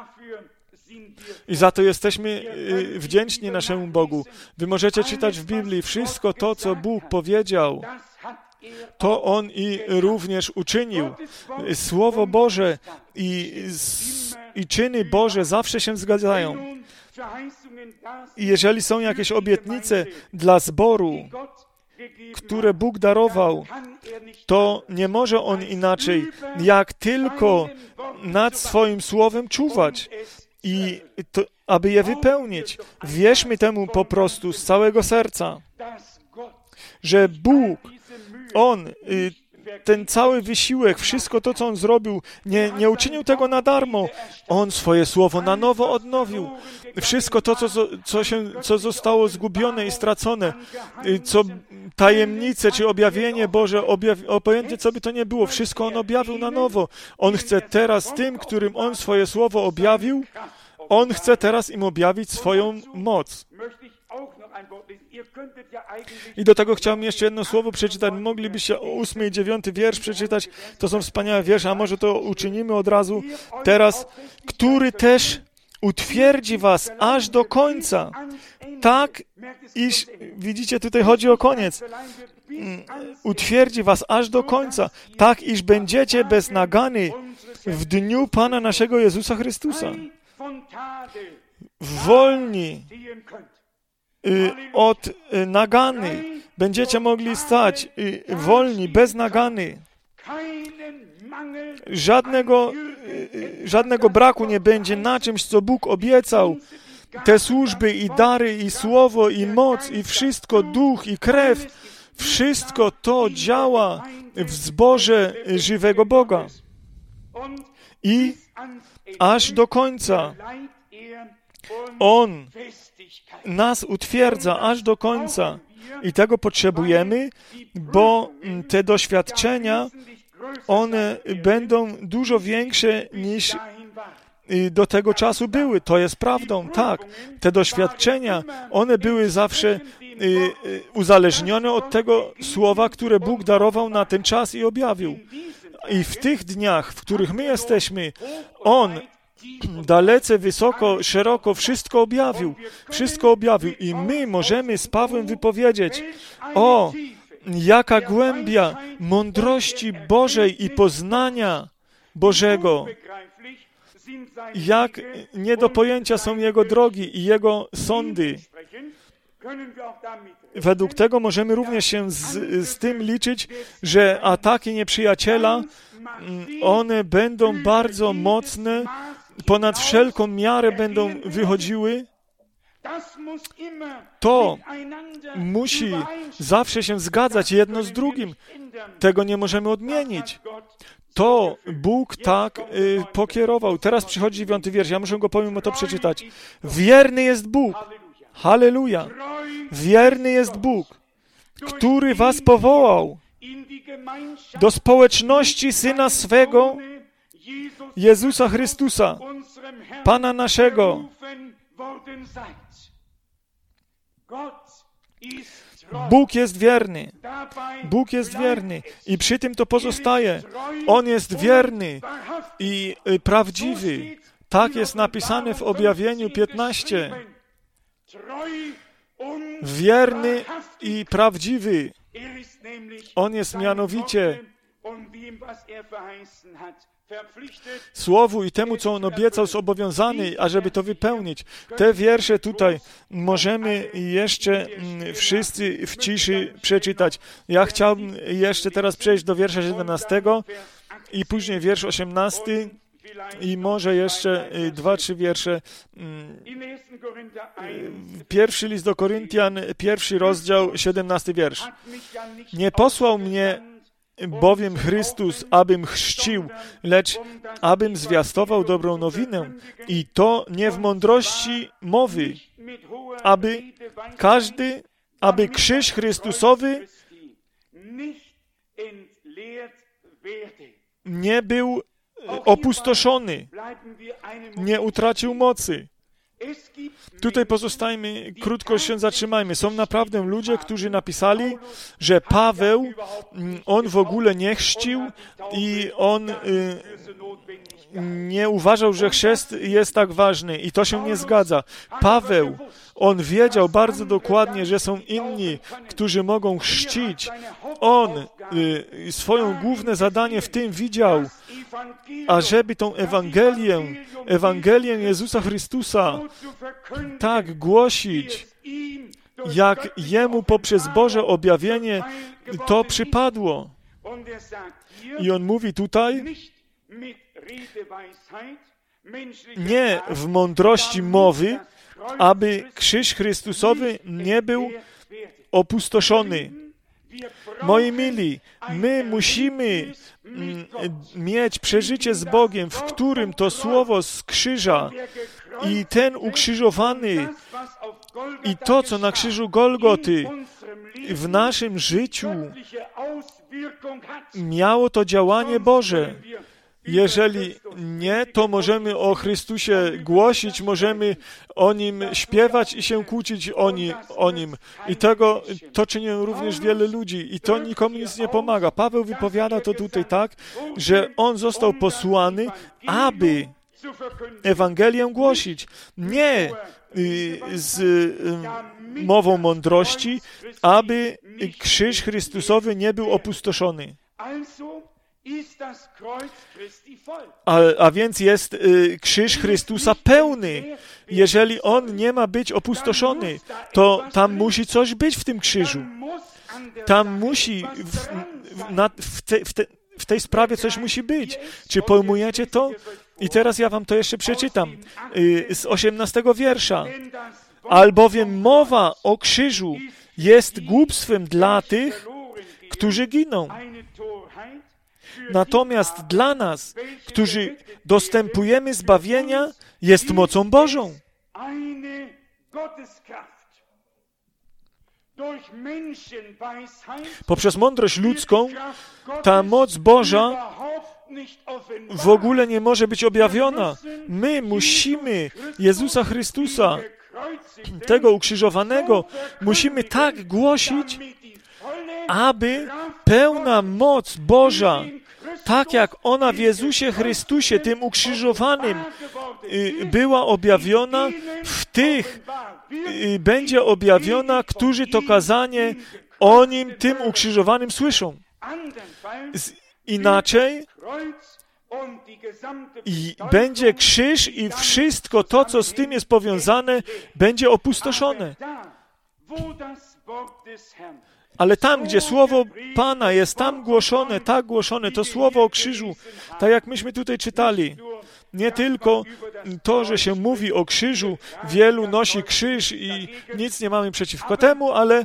Speaker 1: I za to jesteśmy wdzięczni naszemu Bogu. Wy możecie czytać w Biblii wszystko to, co Bóg powiedział. To On i również uczynił. Słowo Boże i, i czyny Boże zawsze się zgadzają. I jeżeli są jakieś obietnice dla zboru, które Bóg darował, to nie może On inaczej, jak tylko nad swoim słowem czuwać i to, aby je wypełnić. Wierzmy temu po prostu z całego serca, że Bóg, On, ten cały wysiłek, wszystko to, co On zrobił, nie, nie uczynił tego na darmo. On swoje słowo na nowo odnowił. Wszystko to, co, co, się, co zostało zgubione i stracone, co tajemnice czy objawienie Boże, objawi, obojętnie co by to nie było, wszystko On objawił na nowo. On chce teraz tym, którym On swoje słowo objawił, On chce teraz im objawić swoją moc. I do tego chciałem jeszcze jedno słowo przeczytać. Moglibyście ósmy i dziewiąty wiersz przeczytać. To są wspaniałe wiersze, a może to uczynimy od razu teraz. Który też utwierdzi was aż do końca. Tak, iż, widzicie, tutaj chodzi o koniec. Utwierdzi was aż do końca. Tak, iż będziecie bez nagany w dniu Pana naszego Jezusa Chrystusa. Wolni od nagany. Będziecie mogli stać wolni, bez nagany. Żadnego, żadnego braku nie będzie na czymś, co Bóg obiecał. Te służby i dary, i słowo, i moc, i wszystko, duch, i krew, wszystko to działa w zborze żywego Boga. I aż do końca On nas utwierdza aż do końca. I tego potrzebujemy, bo te doświadczenia, one będą dużo większe niż do tego czasu były. To jest prawdą, tak. Te doświadczenia, one były zawsze uzależnione od tego słowa, które Bóg darował na ten czas i objawił. I w tych dniach, w których my jesteśmy, On dalece, wysoko, szeroko wszystko objawił. Wszystko objawił. I my możemy z Pawłem wypowiedzieć: o, jaka głębia mądrości Bożej i poznania Bożego. Jak nie do pojęcia są Jego drogi i Jego sądy. Według tego możemy również się z, z tym liczyć, że ataki nieprzyjaciela, one będą bardzo mocne, ponad wszelką miarę będą wychodziły. To musi zawsze się zgadzać jedno z drugim. Tego nie możemy odmienić. To Bóg tak y, pokierował. Teraz przychodzi dziewiąty wiersz. Ja muszę go pomimo to przeczytać. Wierny jest Bóg. Halleluja. Wierny jest Bóg, który was powołał do społeczności Syna swego Jezusa Chrystusa, Pana naszego. Bóg jest wierny. Bóg jest wierny i przy tym to pozostaje. On jest wierny i prawdziwy. Tak jest napisane w Objawieniu piętnaście. Wierny i prawdziwy. On jest mianowicie Słowu i temu, co On obiecał, zobowiązany, ażeby to wypełnić. Te wiersze tutaj możemy jeszcze wszyscy w ciszy przeczytać. Ja chciałbym jeszcze teraz przejść do wiersza siedemnastego i później wiersz osiemnasty i może jeszcze dwa, trzy wiersze. Pierwszy list do Koryntian, pierwszy rozdział, siedemnasty wiersz. Nie posłał mnie bowiem Chrystus, abym chrzcił, lecz abym zwiastował dobrą nowinę i to nie w mądrości mowy, aby każdy, aby krzyż Chrystusowy nie był opustoszony, nie utracił mocy. Tutaj pozostajmy, krótko się zatrzymajmy. Są naprawdę ludzie, którzy napisali, że Paweł, on w ogóle nie chrzcił i on y, nie uważał, że chrzest jest tak ważny i to się nie zgadza. Paweł, on wiedział bardzo dokładnie, że są inni, którzy mogą chrzcić. On y, swoją główne zadanie w tym widział, ażeby tą Ewangelię, Ewangelię Jezusa Chrystusa tak głosić, jak Jemu poprzez Boże objawienie to przypadło. I on mówi tutaj, nie w mądrości mowy, aby krzyż Chrystusowy nie był opustoszony. Moi mili, my musimy mm, mieć przeżycie z Bogiem, w którym to słowo z krzyża i ten ukrzyżowany i to, co na krzyżu Golgoty w naszym życiu miało to działanie Boże. Jeżeli nie, to możemy o Chrystusie głosić, możemy o Nim śpiewać i się kłócić o, ni, o Nim. I tego, to czynią również wiele ludzi i to nikomu nic nie pomaga. Paweł wypowiada to tutaj tak, że on został posłany, aby Ewangelię głosić. Nie y, z y, mową mądrości, aby krzyż Chrystusowy nie był opustoszony. A, a więc jest y, krzyż Chrystusa pełny. Jeżeli on nie ma być opustoszony, to tam musi coś być w tym krzyżu. Tam musi, w, w, na, w, te, w, te, w tej sprawie coś musi być. Czy pojmujecie to? I teraz ja wam to jeszcze przeczytam y, z osiemnastego wiersza. Albowiem mowa o krzyżu jest głupstwem dla tych, którzy giną. Natomiast dla nas, którzy dostępujemy zbawienia, jest mocą Bożą. Poprzez mądrość ludzką ta moc Boża w ogóle nie może być objawiona. My musimy Jezusa Chrystusa, tego ukrzyżowanego, musimy tak głosić, aby pełna moc Boża, tak jak ona w Jezusie Chrystusie, tym ukrzyżowanym, była objawiona, w tych będzie objawiona, którzy to kazanie o Nim, tym ukrzyżowanym, słyszą. Inaczej i będzie krzyż i wszystko to, co z tym jest powiązane, będzie opustoszone. Ale tam, gdzie słowo Pana jest tam głoszone, tak głoszone, to słowo o krzyżu, tak jak myśmy tutaj czytali, nie tylko to, że się mówi o krzyżu, wielu nosi krzyż i nic nie mamy przeciwko temu, ale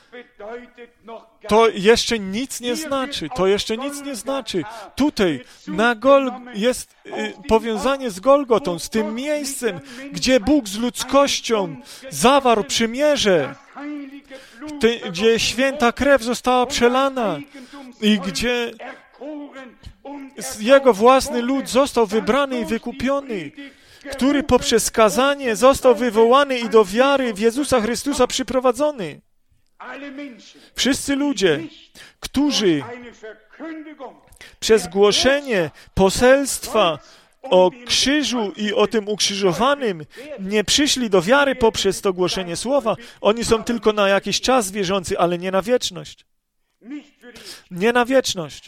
Speaker 1: to jeszcze nic nie znaczy, to jeszcze nic nie znaczy. Tutaj na Gol jest y, powiązanie z Golgotą, z tym miejscem, gdzie Bóg z ludzkością zawarł przymierze, Ty, gdzie święta krew została przelana i gdzie Jego własny lud został wybrany i wykupiony, który poprzez kazanie został wywołany i do wiary w Jezusa Chrystusa przyprowadzony. Wszyscy ludzie, którzy przez głoszenie poselstwa o krzyżu i o tym ukrzyżowanym nie przyszli do wiary poprzez to głoszenie słowa, oni są tylko na jakiś czas wierzący, ale nie na wieczność. Nie na wieczność.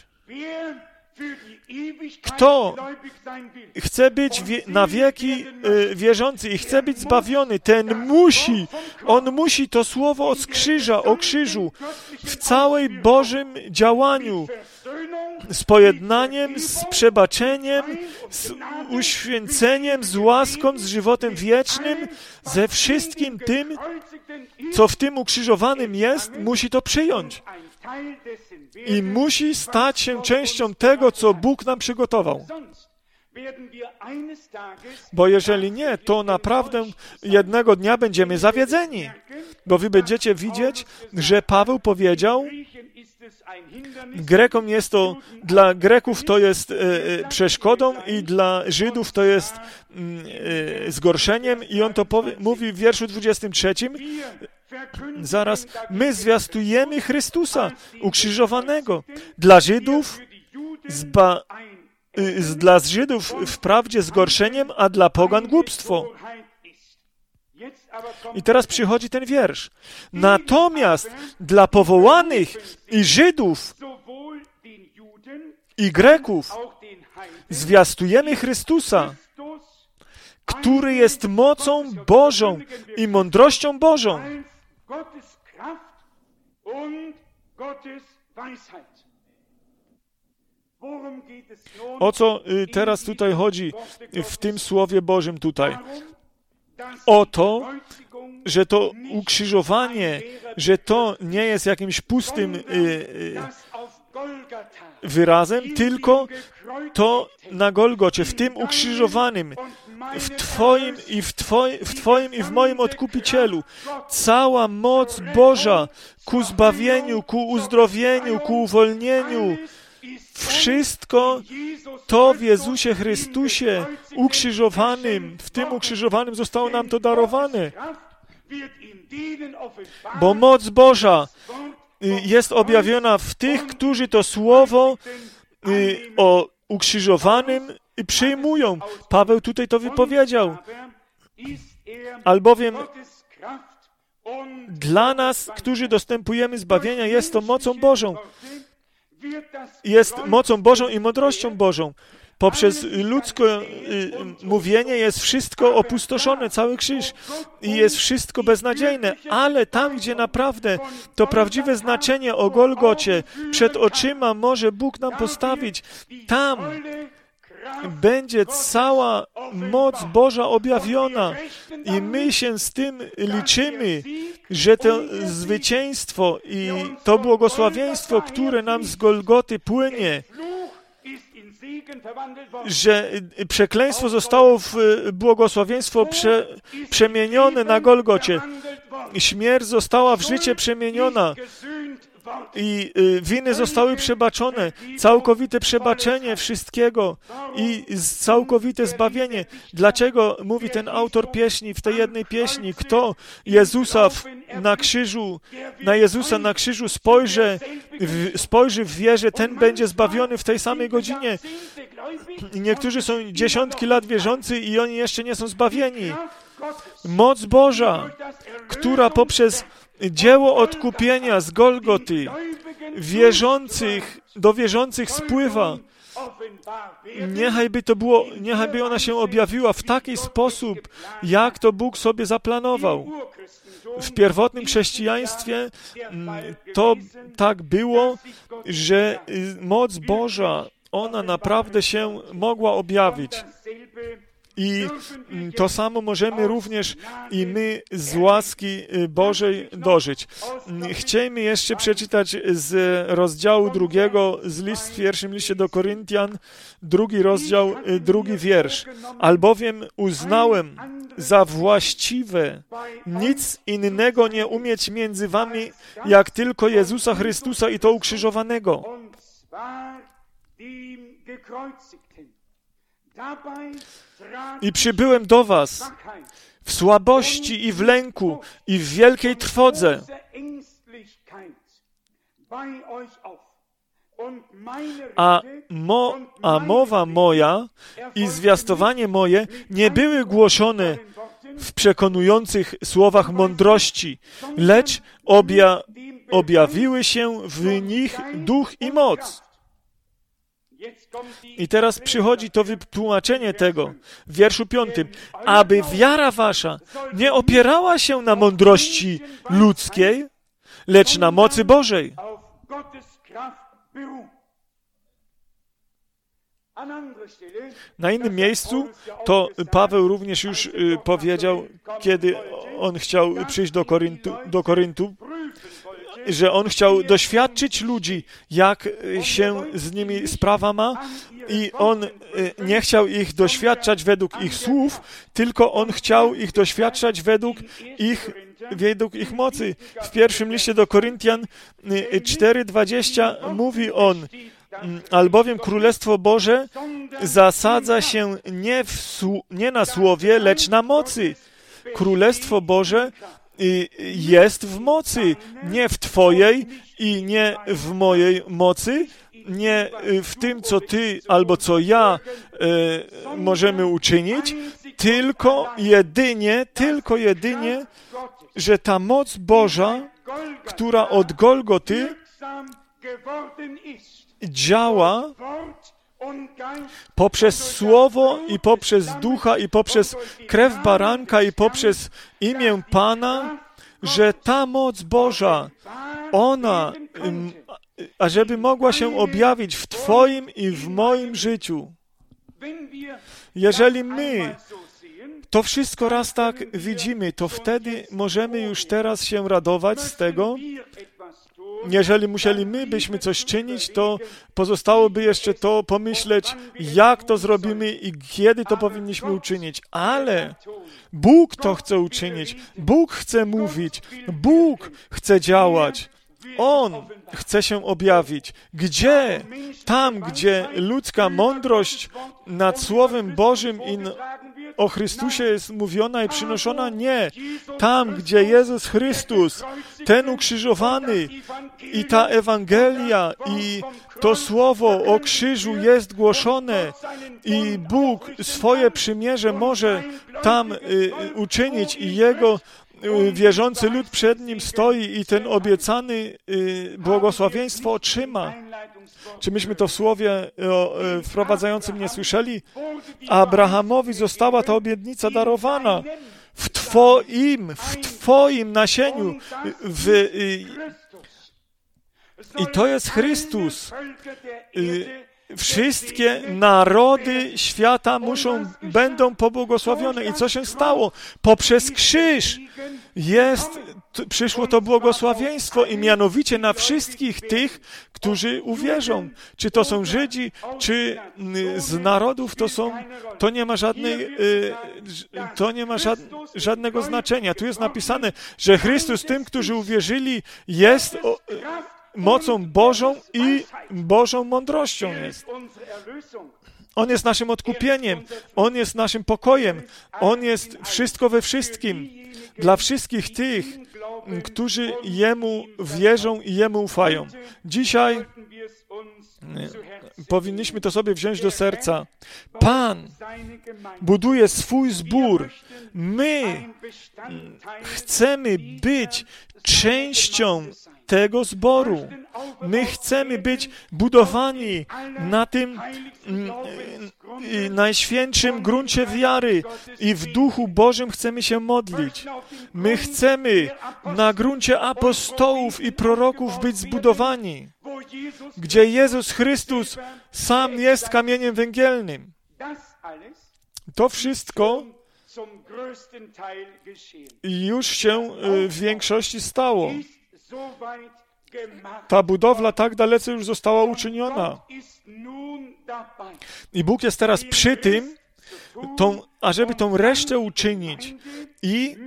Speaker 1: Kto chce być wie, na wieki y, wierzący i chce być zbawiony, ten musi, on musi to słowo z krzyża, o krzyżu, w całej Bożym działaniu, z pojednaniem, z przebaczeniem, z uświęceniem, z łaską, z żywotem wiecznym, ze wszystkim tym, co w tym ukrzyżowanym jest, musi to przyjąć. I musi stać się częścią tego, co Bóg nam przygotował. Bo jeżeli nie, to naprawdę jednego dnia będziemy zawiedzeni. Bo wy będziecie widzieć, że Paweł powiedział, Grekom jest to, dla Greków to jest e, e, przeszkodą i dla Żydów to jest e, zgorszeniem i on to powie, mówi w wierszu dwudziestym trzecim, zaraz, my zwiastujemy Chrystusa ukrzyżowanego. Dla Żydów zba, y, dla Żydów wprawdzie zgorszeniem, a dla pogan głupstwo. I teraz przychodzi ten wiersz. Natomiast dla powołanych i Żydów, i Greków zwiastujemy Chrystusa, który jest mocą Bożą i mądrością Bożą. O co teraz tutaj chodzi w tym Słowie Bożym tutaj? O to, że to ukrzyżowanie, że to nie jest jakimś pustym y, y, wyrazem, tylko to na Golgocie, w tym ukrzyżowanym, w Twoim i w Twoim, w Twoim i w moim Odkupicielu, cała moc Boża ku zbawieniu, ku uzdrowieniu, ku uwolnieniu, wszystko to w Jezusie Chrystusie ukrzyżowanym, w tym ukrzyżowanym zostało nam to darowane. Bo moc Boża jest objawiona w tych, którzy to słowo o ukrzyżowanym przyjmują. Paweł tutaj to wypowiedział. Albowiem dla nas, którzy dostępujemy zbawienia, jest to mocą Bożą. Jest mocą Bożą i mądrością Bożą. Poprzez ludzkie y, mówienie jest wszystko opustoszone, cały krzyż i jest wszystko beznadziejne, ale tam, gdzie naprawdę to prawdziwe znaczenie o Golgocie przed oczyma może Bóg nam postawić, tam będzie cała moc Boża objawiona i my się z tym liczymy, że to zwycięstwo i to błogosławieństwo, które nam z Golgoty płynie, że przekleństwo zostało w błogosławieństwo prze, przemienione na Golgocie. Śmierć została w życie przemieniona i winy zostały przebaczone. Całkowite przebaczenie wszystkiego i całkowite zbawienie. Dlaczego mówi ten autor pieśni w tej jednej pieśni? Kto Jezusa w, na krzyżu, na Jezusa na krzyżu spojrzy w, spojrzy w wierze, ten będzie zbawiony w tej samej godzinie. I niektórzy są dziesiątki lat wierzący i oni jeszcze nie są zbawieni. Moc Boża, która poprzez dzieło odkupienia z Golgoty wierzących, do wierzących spływa. Niechaj by to było, niechaj by ona się objawiła w taki sposób, jak to Bóg sobie zaplanował. W pierwotnym chrześcijaństwie to tak było, że moc Boża, ona naprawdę się mogła objawić. I to samo możemy również i my z łaski Bożej dożyć. Chciejmy jeszcze przeczytać z rozdziału drugiego, z list w pierwszym liście do Koryntian, drugi rozdział, drugi wiersz. Albowiem uznałem za właściwe nic innego nie umieć między wami, jak tylko Jezusa Chrystusa i to ukrzyżowanego. I przybyłem do was w słabości i w lęku i w wielkiej trwodze. A, mo, a mowa moja i zwiastowanie moje nie były głoszone w przekonujących słowach mądrości, lecz obja, objawiły się w nich duch i moc. I teraz przychodzi to wytłumaczenie tego w wierszu piątym. Aby wiara wasza nie opierała się na mądrości ludzkiej, lecz na mocy Bożej. Na innym miejscu to Paweł również już powiedział, kiedy on chciał przyjść do Koryntu, do Koryntu, że on chciał doświadczyć ludzi, jak się z nimi sprawa ma, i on nie chciał ich doświadczać według ich słów, tylko on chciał ich doświadczać według ich, według ich mocy. W pierwszym liście do Koryntian cztery dwadzieścia mówi on: albowiem Królestwo Boże zasadza się nie, w, nie na słowie, lecz na mocy. Królestwo Boże jest w mocy, nie w Twojej i nie w mojej mocy, nie w tym, co Ty albo co ja e, możemy uczynić, tylko jedynie, tylko jedynie, że ta moc Boża, która od Golgoty działa poprzez Słowo i poprzez Ducha i poprzez krew baranka i poprzez imię Pana, że ta moc Boża, ona, ażeby mogła się objawić w Twoim i w moim życiu. Jeżeli my to wszystko raz tak widzimy, to wtedy możemy już teraz się radować z tego. Jeżeli musieli my byśmy coś czynić, to pozostałoby jeszcze to pomyśleć, jak to zrobimy i kiedy to powinniśmy uczynić. Ale Bóg to chce uczynić. Bóg chce mówić. Bóg chce działać. On chce się objawić. Gdzie? Tam, gdzie ludzka mądrość nad Słowem Bożym i o Chrystusie jest mówiona i przynoszona? Nie. Tam, gdzie Jezus Chrystus, ten ukrzyżowany i ta Ewangelia i to Słowo o krzyżu jest głoszone i Bóg swoje przymierze może tam y, uczynić i Jego wierzący lud przed Nim stoi i ten obiecany y, błogosławieństwo otrzyma. Czy myśmy to w słowie o, y, wprowadzającym nie słyszeli? Abrahamowi została ta obietnica darowana w Twoim, w Twoim nasieniu. W, y, I to jest Chrystus. Y, Wszystkie narody świata muszą, będą pobłogosławione. I co się stało? Poprzez krzyż jest, t, przyszło to błogosławieństwo i mianowicie na wszystkich tych, którzy uwierzą. Czy to są Żydzi, czy y, z narodów to są, to nie ma żadnej, y, to nie ma żad, żadnego znaczenia. Tu jest napisane, że Chrystus tym, którzy uwierzyli, jest o, y, mocą Bożą i Bożą mądrością jest. On jest naszym odkupieniem. On jest naszym pokojem. On jest wszystko we wszystkim. Dla wszystkich tych, którzy Jemu wierzą i Jemu ufają. Dzisiaj powinniśmy to sobie wziąć do serca. Pan buduje swój zbór. My chcemy być częścią tego zboru. My chcemy być budowani na tym mm, y, najświętszym gruncie wiary i w Duchu Bożym chcemy się modlić. My chcemy na gruncie apostołów i proroków być zbudowani, gdzie Jezus Chrystus sam jest kamieniem węgielnym. To wszystko już się w większości stało. Ta budowla tak dalece już została uczyniona. I Bóg jest teraz przy tym, tą, ażeby tą resztę uczynić i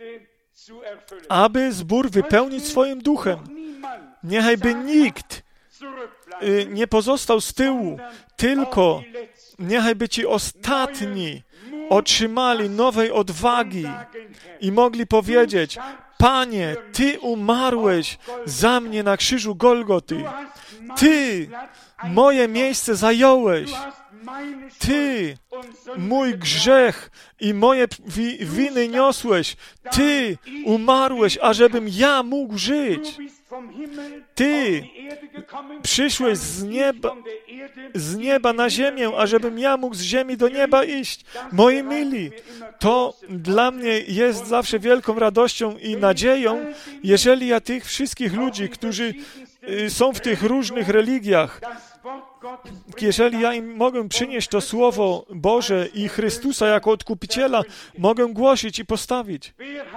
Speaker 1: aby zbór wypełnić swoim duchem. Niechajby nikt nie pozostał z tyłu, tylko niechaj ci ostatni otrzymali nowej odwagi i mogli powiedzieć: Panie, Ty umarłeś za mnie na krzyżu Golgoty. Ty moje miejsce zająłeś. Ty mój grzech i moje wi- winy niosłeś. Ty umarłeś, ażebym ja mógł żyć. Ty przyszłeś z nieba, z nieba na ziemię, ażebym ja mógł z ziemi do nieba iść. Moi mili, to dla mnie jest zawsze wielką radością i nadzieją, jeżeli ja tych wszystkich ludzi, którzy są w tych różnych religiach, jeżeli ja im mogę przynieść to Słowo Boże i Chrystusa jako Odkupiciela, mogę głosić i postawić.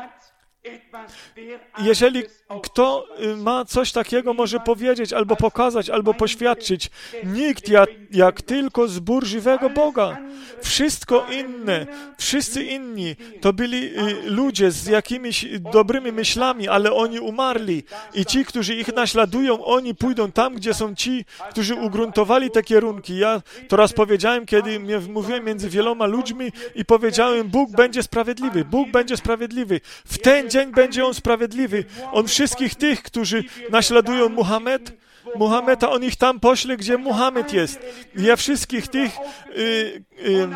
Speaker 1: Jeżeli kto ma coś takiego, może powiedzieć, albo pokazać, albo poświadczyć, nikt jak, jak tylko zbór żywego Boga. Wszystko inne, wszyscy inni, to byli ludzie z jakimiś dobrymi myślami, ale oni umarli. I ci, którzy ich naśladują, oni pójdą tam, gdzie są ci, którzy ugruntowali te kierunki. Ja to raz powiedziałem, kiedy mówiłem między wieloma ludźmi i powiedziałem: Bóg będzie sprawiedliwy, Bóg będzie sprawiedliwy. W ten dzień będzie On sprawiedliwy. On wszystkich tych, którzy naśladują Muhammad, Muhammeda, On ich tam pośle, gdzie Muhammad jest. Ja wszystkich tych y, y, y,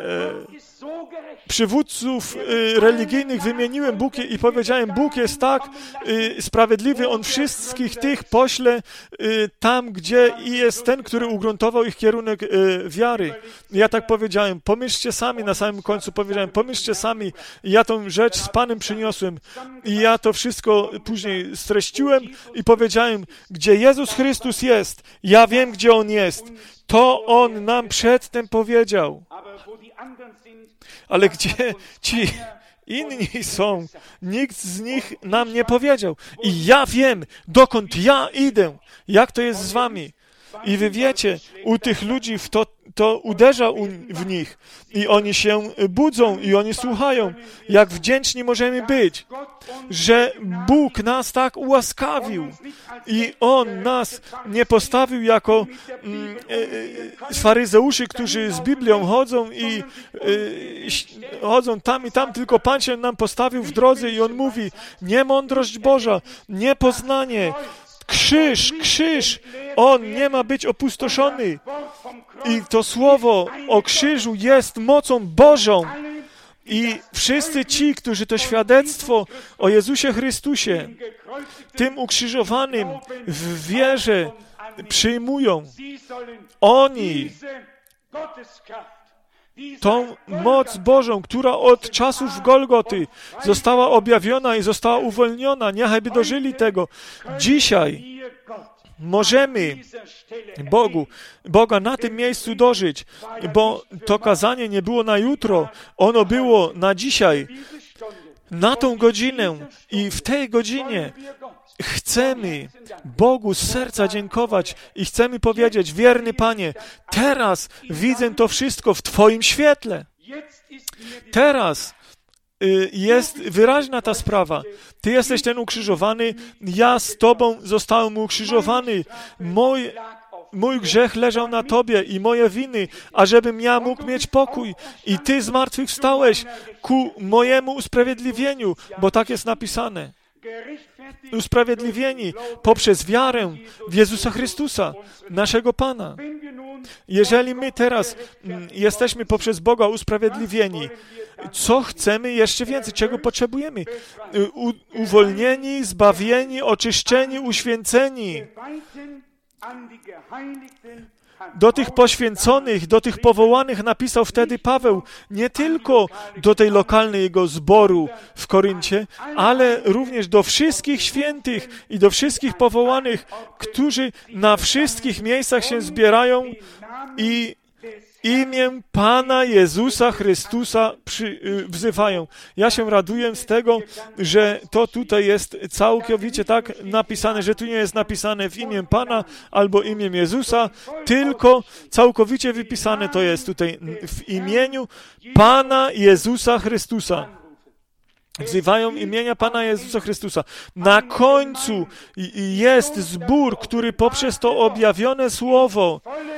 Speaker 1: przywódców y, religijnych wymieniłem Bóg i powiedziałem: Bóg jest tak y, sprawiedliwy, On wszystkich tych pośle y, tam, gdzie jest ten, który ugruntował ich kierunek y, wiary. Ja tak powiedziałem: pomyślcie sami, na samym końcu powiedziałem: pomyślcie sami. I ja tą rzecz z Panem przyniosłem. I ja to wszystko później streściłem i powiedziałem: gdzie Jezus Chrystus jest, ja wiem, gdzie On jest. To On nam przedtem powiedział. Ale gdzie ci inni są, nikt z nich nam nie powiedział. I ja wiem, dokąd ja idę, jak to jest z wami. I wy wiecie, u tych ludzi w to, to uderza u, w nich. I oni się budzą i oni słuchają. Jak wdzięczni możemy być, że Bóg nas tak ułaskawił. I On nas nie postawił jako mm, e, faryzeuszy, którzy z Biblią chodzą i e, chodzą tam i tam, tylko Pan się nam postawił w drodze i On mówi: nie mądrość Boża, nie poznanie, krzyż, krzyż, On nie ma być opustoszony. I to słowo o krzyżu jest mocą Bożą. I wszyscy ci, którzy to świadectwo o Jezusie Chrystusie, tym ukrzyżowanym w wierze przyjmują, oni tą moc Bożą, która od czasów Golgoty została objawiona i została uwolniona, niechaj by dożyli tego. Dzisiaj możemy Bogu, Boga na tym miejscu dożyć, bo to kazanie nie było na jutro, ono było na dzisiaj, na tą godzinę i w tej godzinie chcemy Bogu z serca dziękować i chcemy powiedzieć: wierny Panie, teraz widzę to wszystko w Twoim świetle. Teraz y, jest wyraźna ta sprawa. Ty jesteś ten ukrzyżowany, ja z Tobą zostałem ukrzyżowany. Mój, mój grzech leżał na Tobie i moje winy, ażebym ja mógł mieć pokój. I Ty zmartwychwstałeś ku mojemu usprawiedliwieniu, bo tak jest napisane. Usprawiedliwieni poprzez wiarę w Jezusa Chrystusa, naszego Pana. Jeżeli my teraz mm, jesteśmy poprzez Boga usprawiedliwieni, co chcemy jeszcze więcej? Czego potrzebujemy? U, uwolnieni, zbawieni, oczyszczeni, uświęceni. Do tych poświęconych, do tych powołanych napisał wtedy Paweł, nie tylko do tej lokalnej jego zboru w Koryncie, ale również do wszystkich świętych i do wszystkich powołanych, którzy na wszystkich miejscach się zbierają i imię Pana Jezusa Chrystusa przy, wzywają. Ja się raduję z tego, że to tutaj jest całkowicie tak napisane, że tu nie jest napisane w imię Pana albo imię Jezusa, tylko całkowicie wypisane to jest tutaj w imieniu Pana Jezusa Chrystusa. Wzywają imienia Pana Jezusa Chrystusa. Na końcu jest zbór, który poprzez to objawione słowo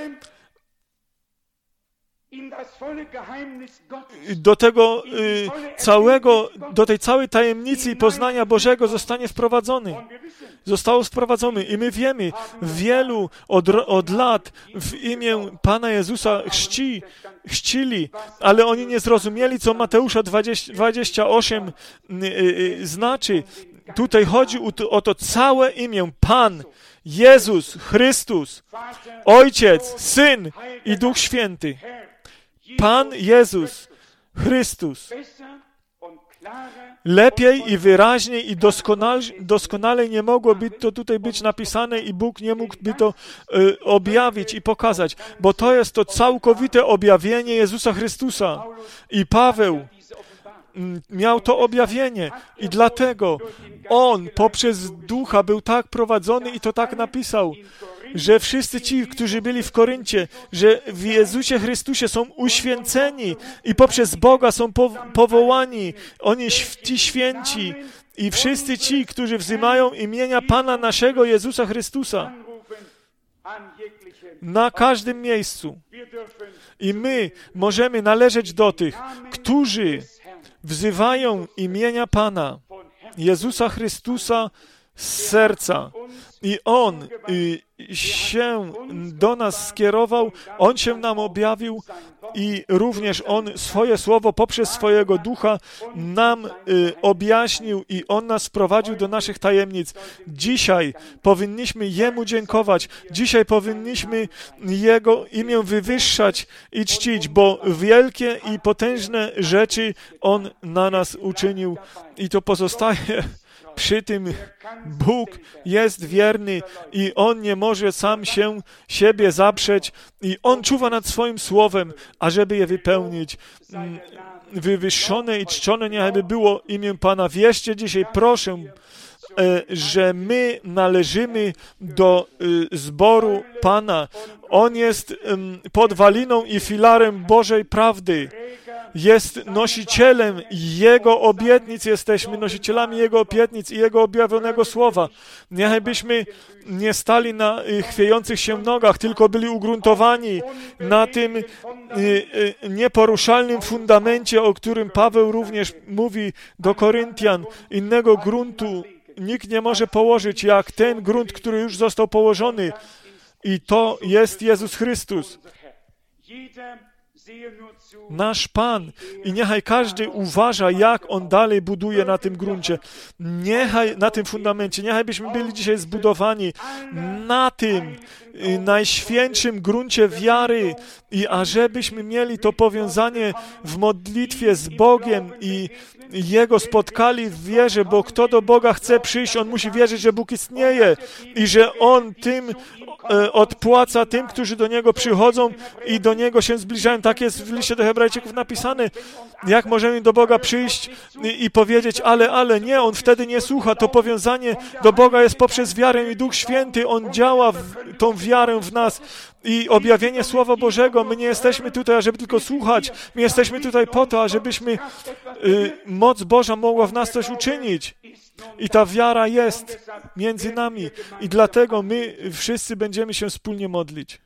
Speaker 1: do tego y, całego, do tej całej tajemnicy i poznania Bożego zostanie wprowadzony. Zostało wprowadzony i my wiemy, wielu od, od lat w imię Pana Jezusa chrzci, chrzcili, ale oni nie zrozumieli, co Mateusza dwadzieścia osiem y, y, znaczy. Tutaj chodzi o to, o to całe imię Pan, Jezus, Chrystus, Ojciec, Syn i Duch Święty. Pan Jezus, Chrystus. Lepiej i wyraźniej i doskonale, doskonale nie mogłoby to tutaj być napisane i Bóg nie mógłby to y, objawić i pokazać, bo to jest to całkowite objawienie Jezusa Chrystusa. I Paweł miał to objawienie i dlatego on poprzez Ducha był tak prowadzony i to tak napisał, że wszyscy ci, którzy byli w Koryncie, że w Jezusie Chrystusie są uświęceni i poprzez Boga są powołani, oni ci święci i wszyscy ci, którzy wzywają imienia Pana naszego Jezusa Chrystusa na każdym miejscu. I my możemy należeć do tych, którzy wzywają imienia Pana Jezusa Chrystusa z serca. I On y, się do nas skierował, On się nam objawił i również On swoje słowo poprzez swojego Ducha nam y, objaśnił i On nas wprowadził do naszych tajemnic. Dzisiaj powinniśmy Jemu dziękować. Dzisiaj powinniśmy Jego imię wywyższać i czcić, bo wielkie i potężne rzeczy On na nas uczynił i to pozostaje przy tym. Bóg jest wierny i On nie może sam się siebie zaprzeć i On czuwa nad swoim słowem, ażeby je wypełnić. Wywyższone i czczone niechby było imię Pana. Wierzcie dzisiaj, proszę, że my należymy do zboru Pana. On jest podwaliną i filarem Bożej prawdy. Jest nosicielem Jego obietnic, jesteśmy nosicielami Jego obietnic i Jego objawionego słowa. Niechbyśmy nie stali na chwiejących się nogach, tylko byli ugruntowani na tym nieporuszalnym fundamencie, o którym Paweł również mówi do Koryntian. Innego gruntu nikt nie może położyć, jak ten grunt, który już został położony. I to jest Jezus Chrystus, nasz Pan. I niechaj każdy uważa, jak On dalej buduje na tym gruncie, niechaj, na tym fundamencie. Niechaj byśmy byli dzisiaj zbudowani na tym najświętszym gruncie wiary i ażebyśmy mieli to powiązanie w modlitwie z Bogiem i Jego spotkali w wierze, bo kto do Boga chce przyjść, on musi wierzyć, że Bóg istnieje i że On tym e, odpłaca tym, którzy do Niego przychodzą i do Niego się zbliżają. Tak jest w liście do Hebrajczyków napisane. Jak możemy do Boga przyjść i, i powiedzieć, ale, ale nie, On wtedy nie słucha. To powiązanie do Boga jest poprzez wiarę i Duch Święty. On działa w, tą wiarę w nas i objawienie Słowa Bożego. My nie jesteśmy tutaj, ażeby tylko słuchać. My jesteśmy tutaj po to, ażebyśmy y, moc Boża mogła w nas coś uczynić. I ta wiara jest między nami. I dlatego my wszyscy będziemy się wspólnie modlić.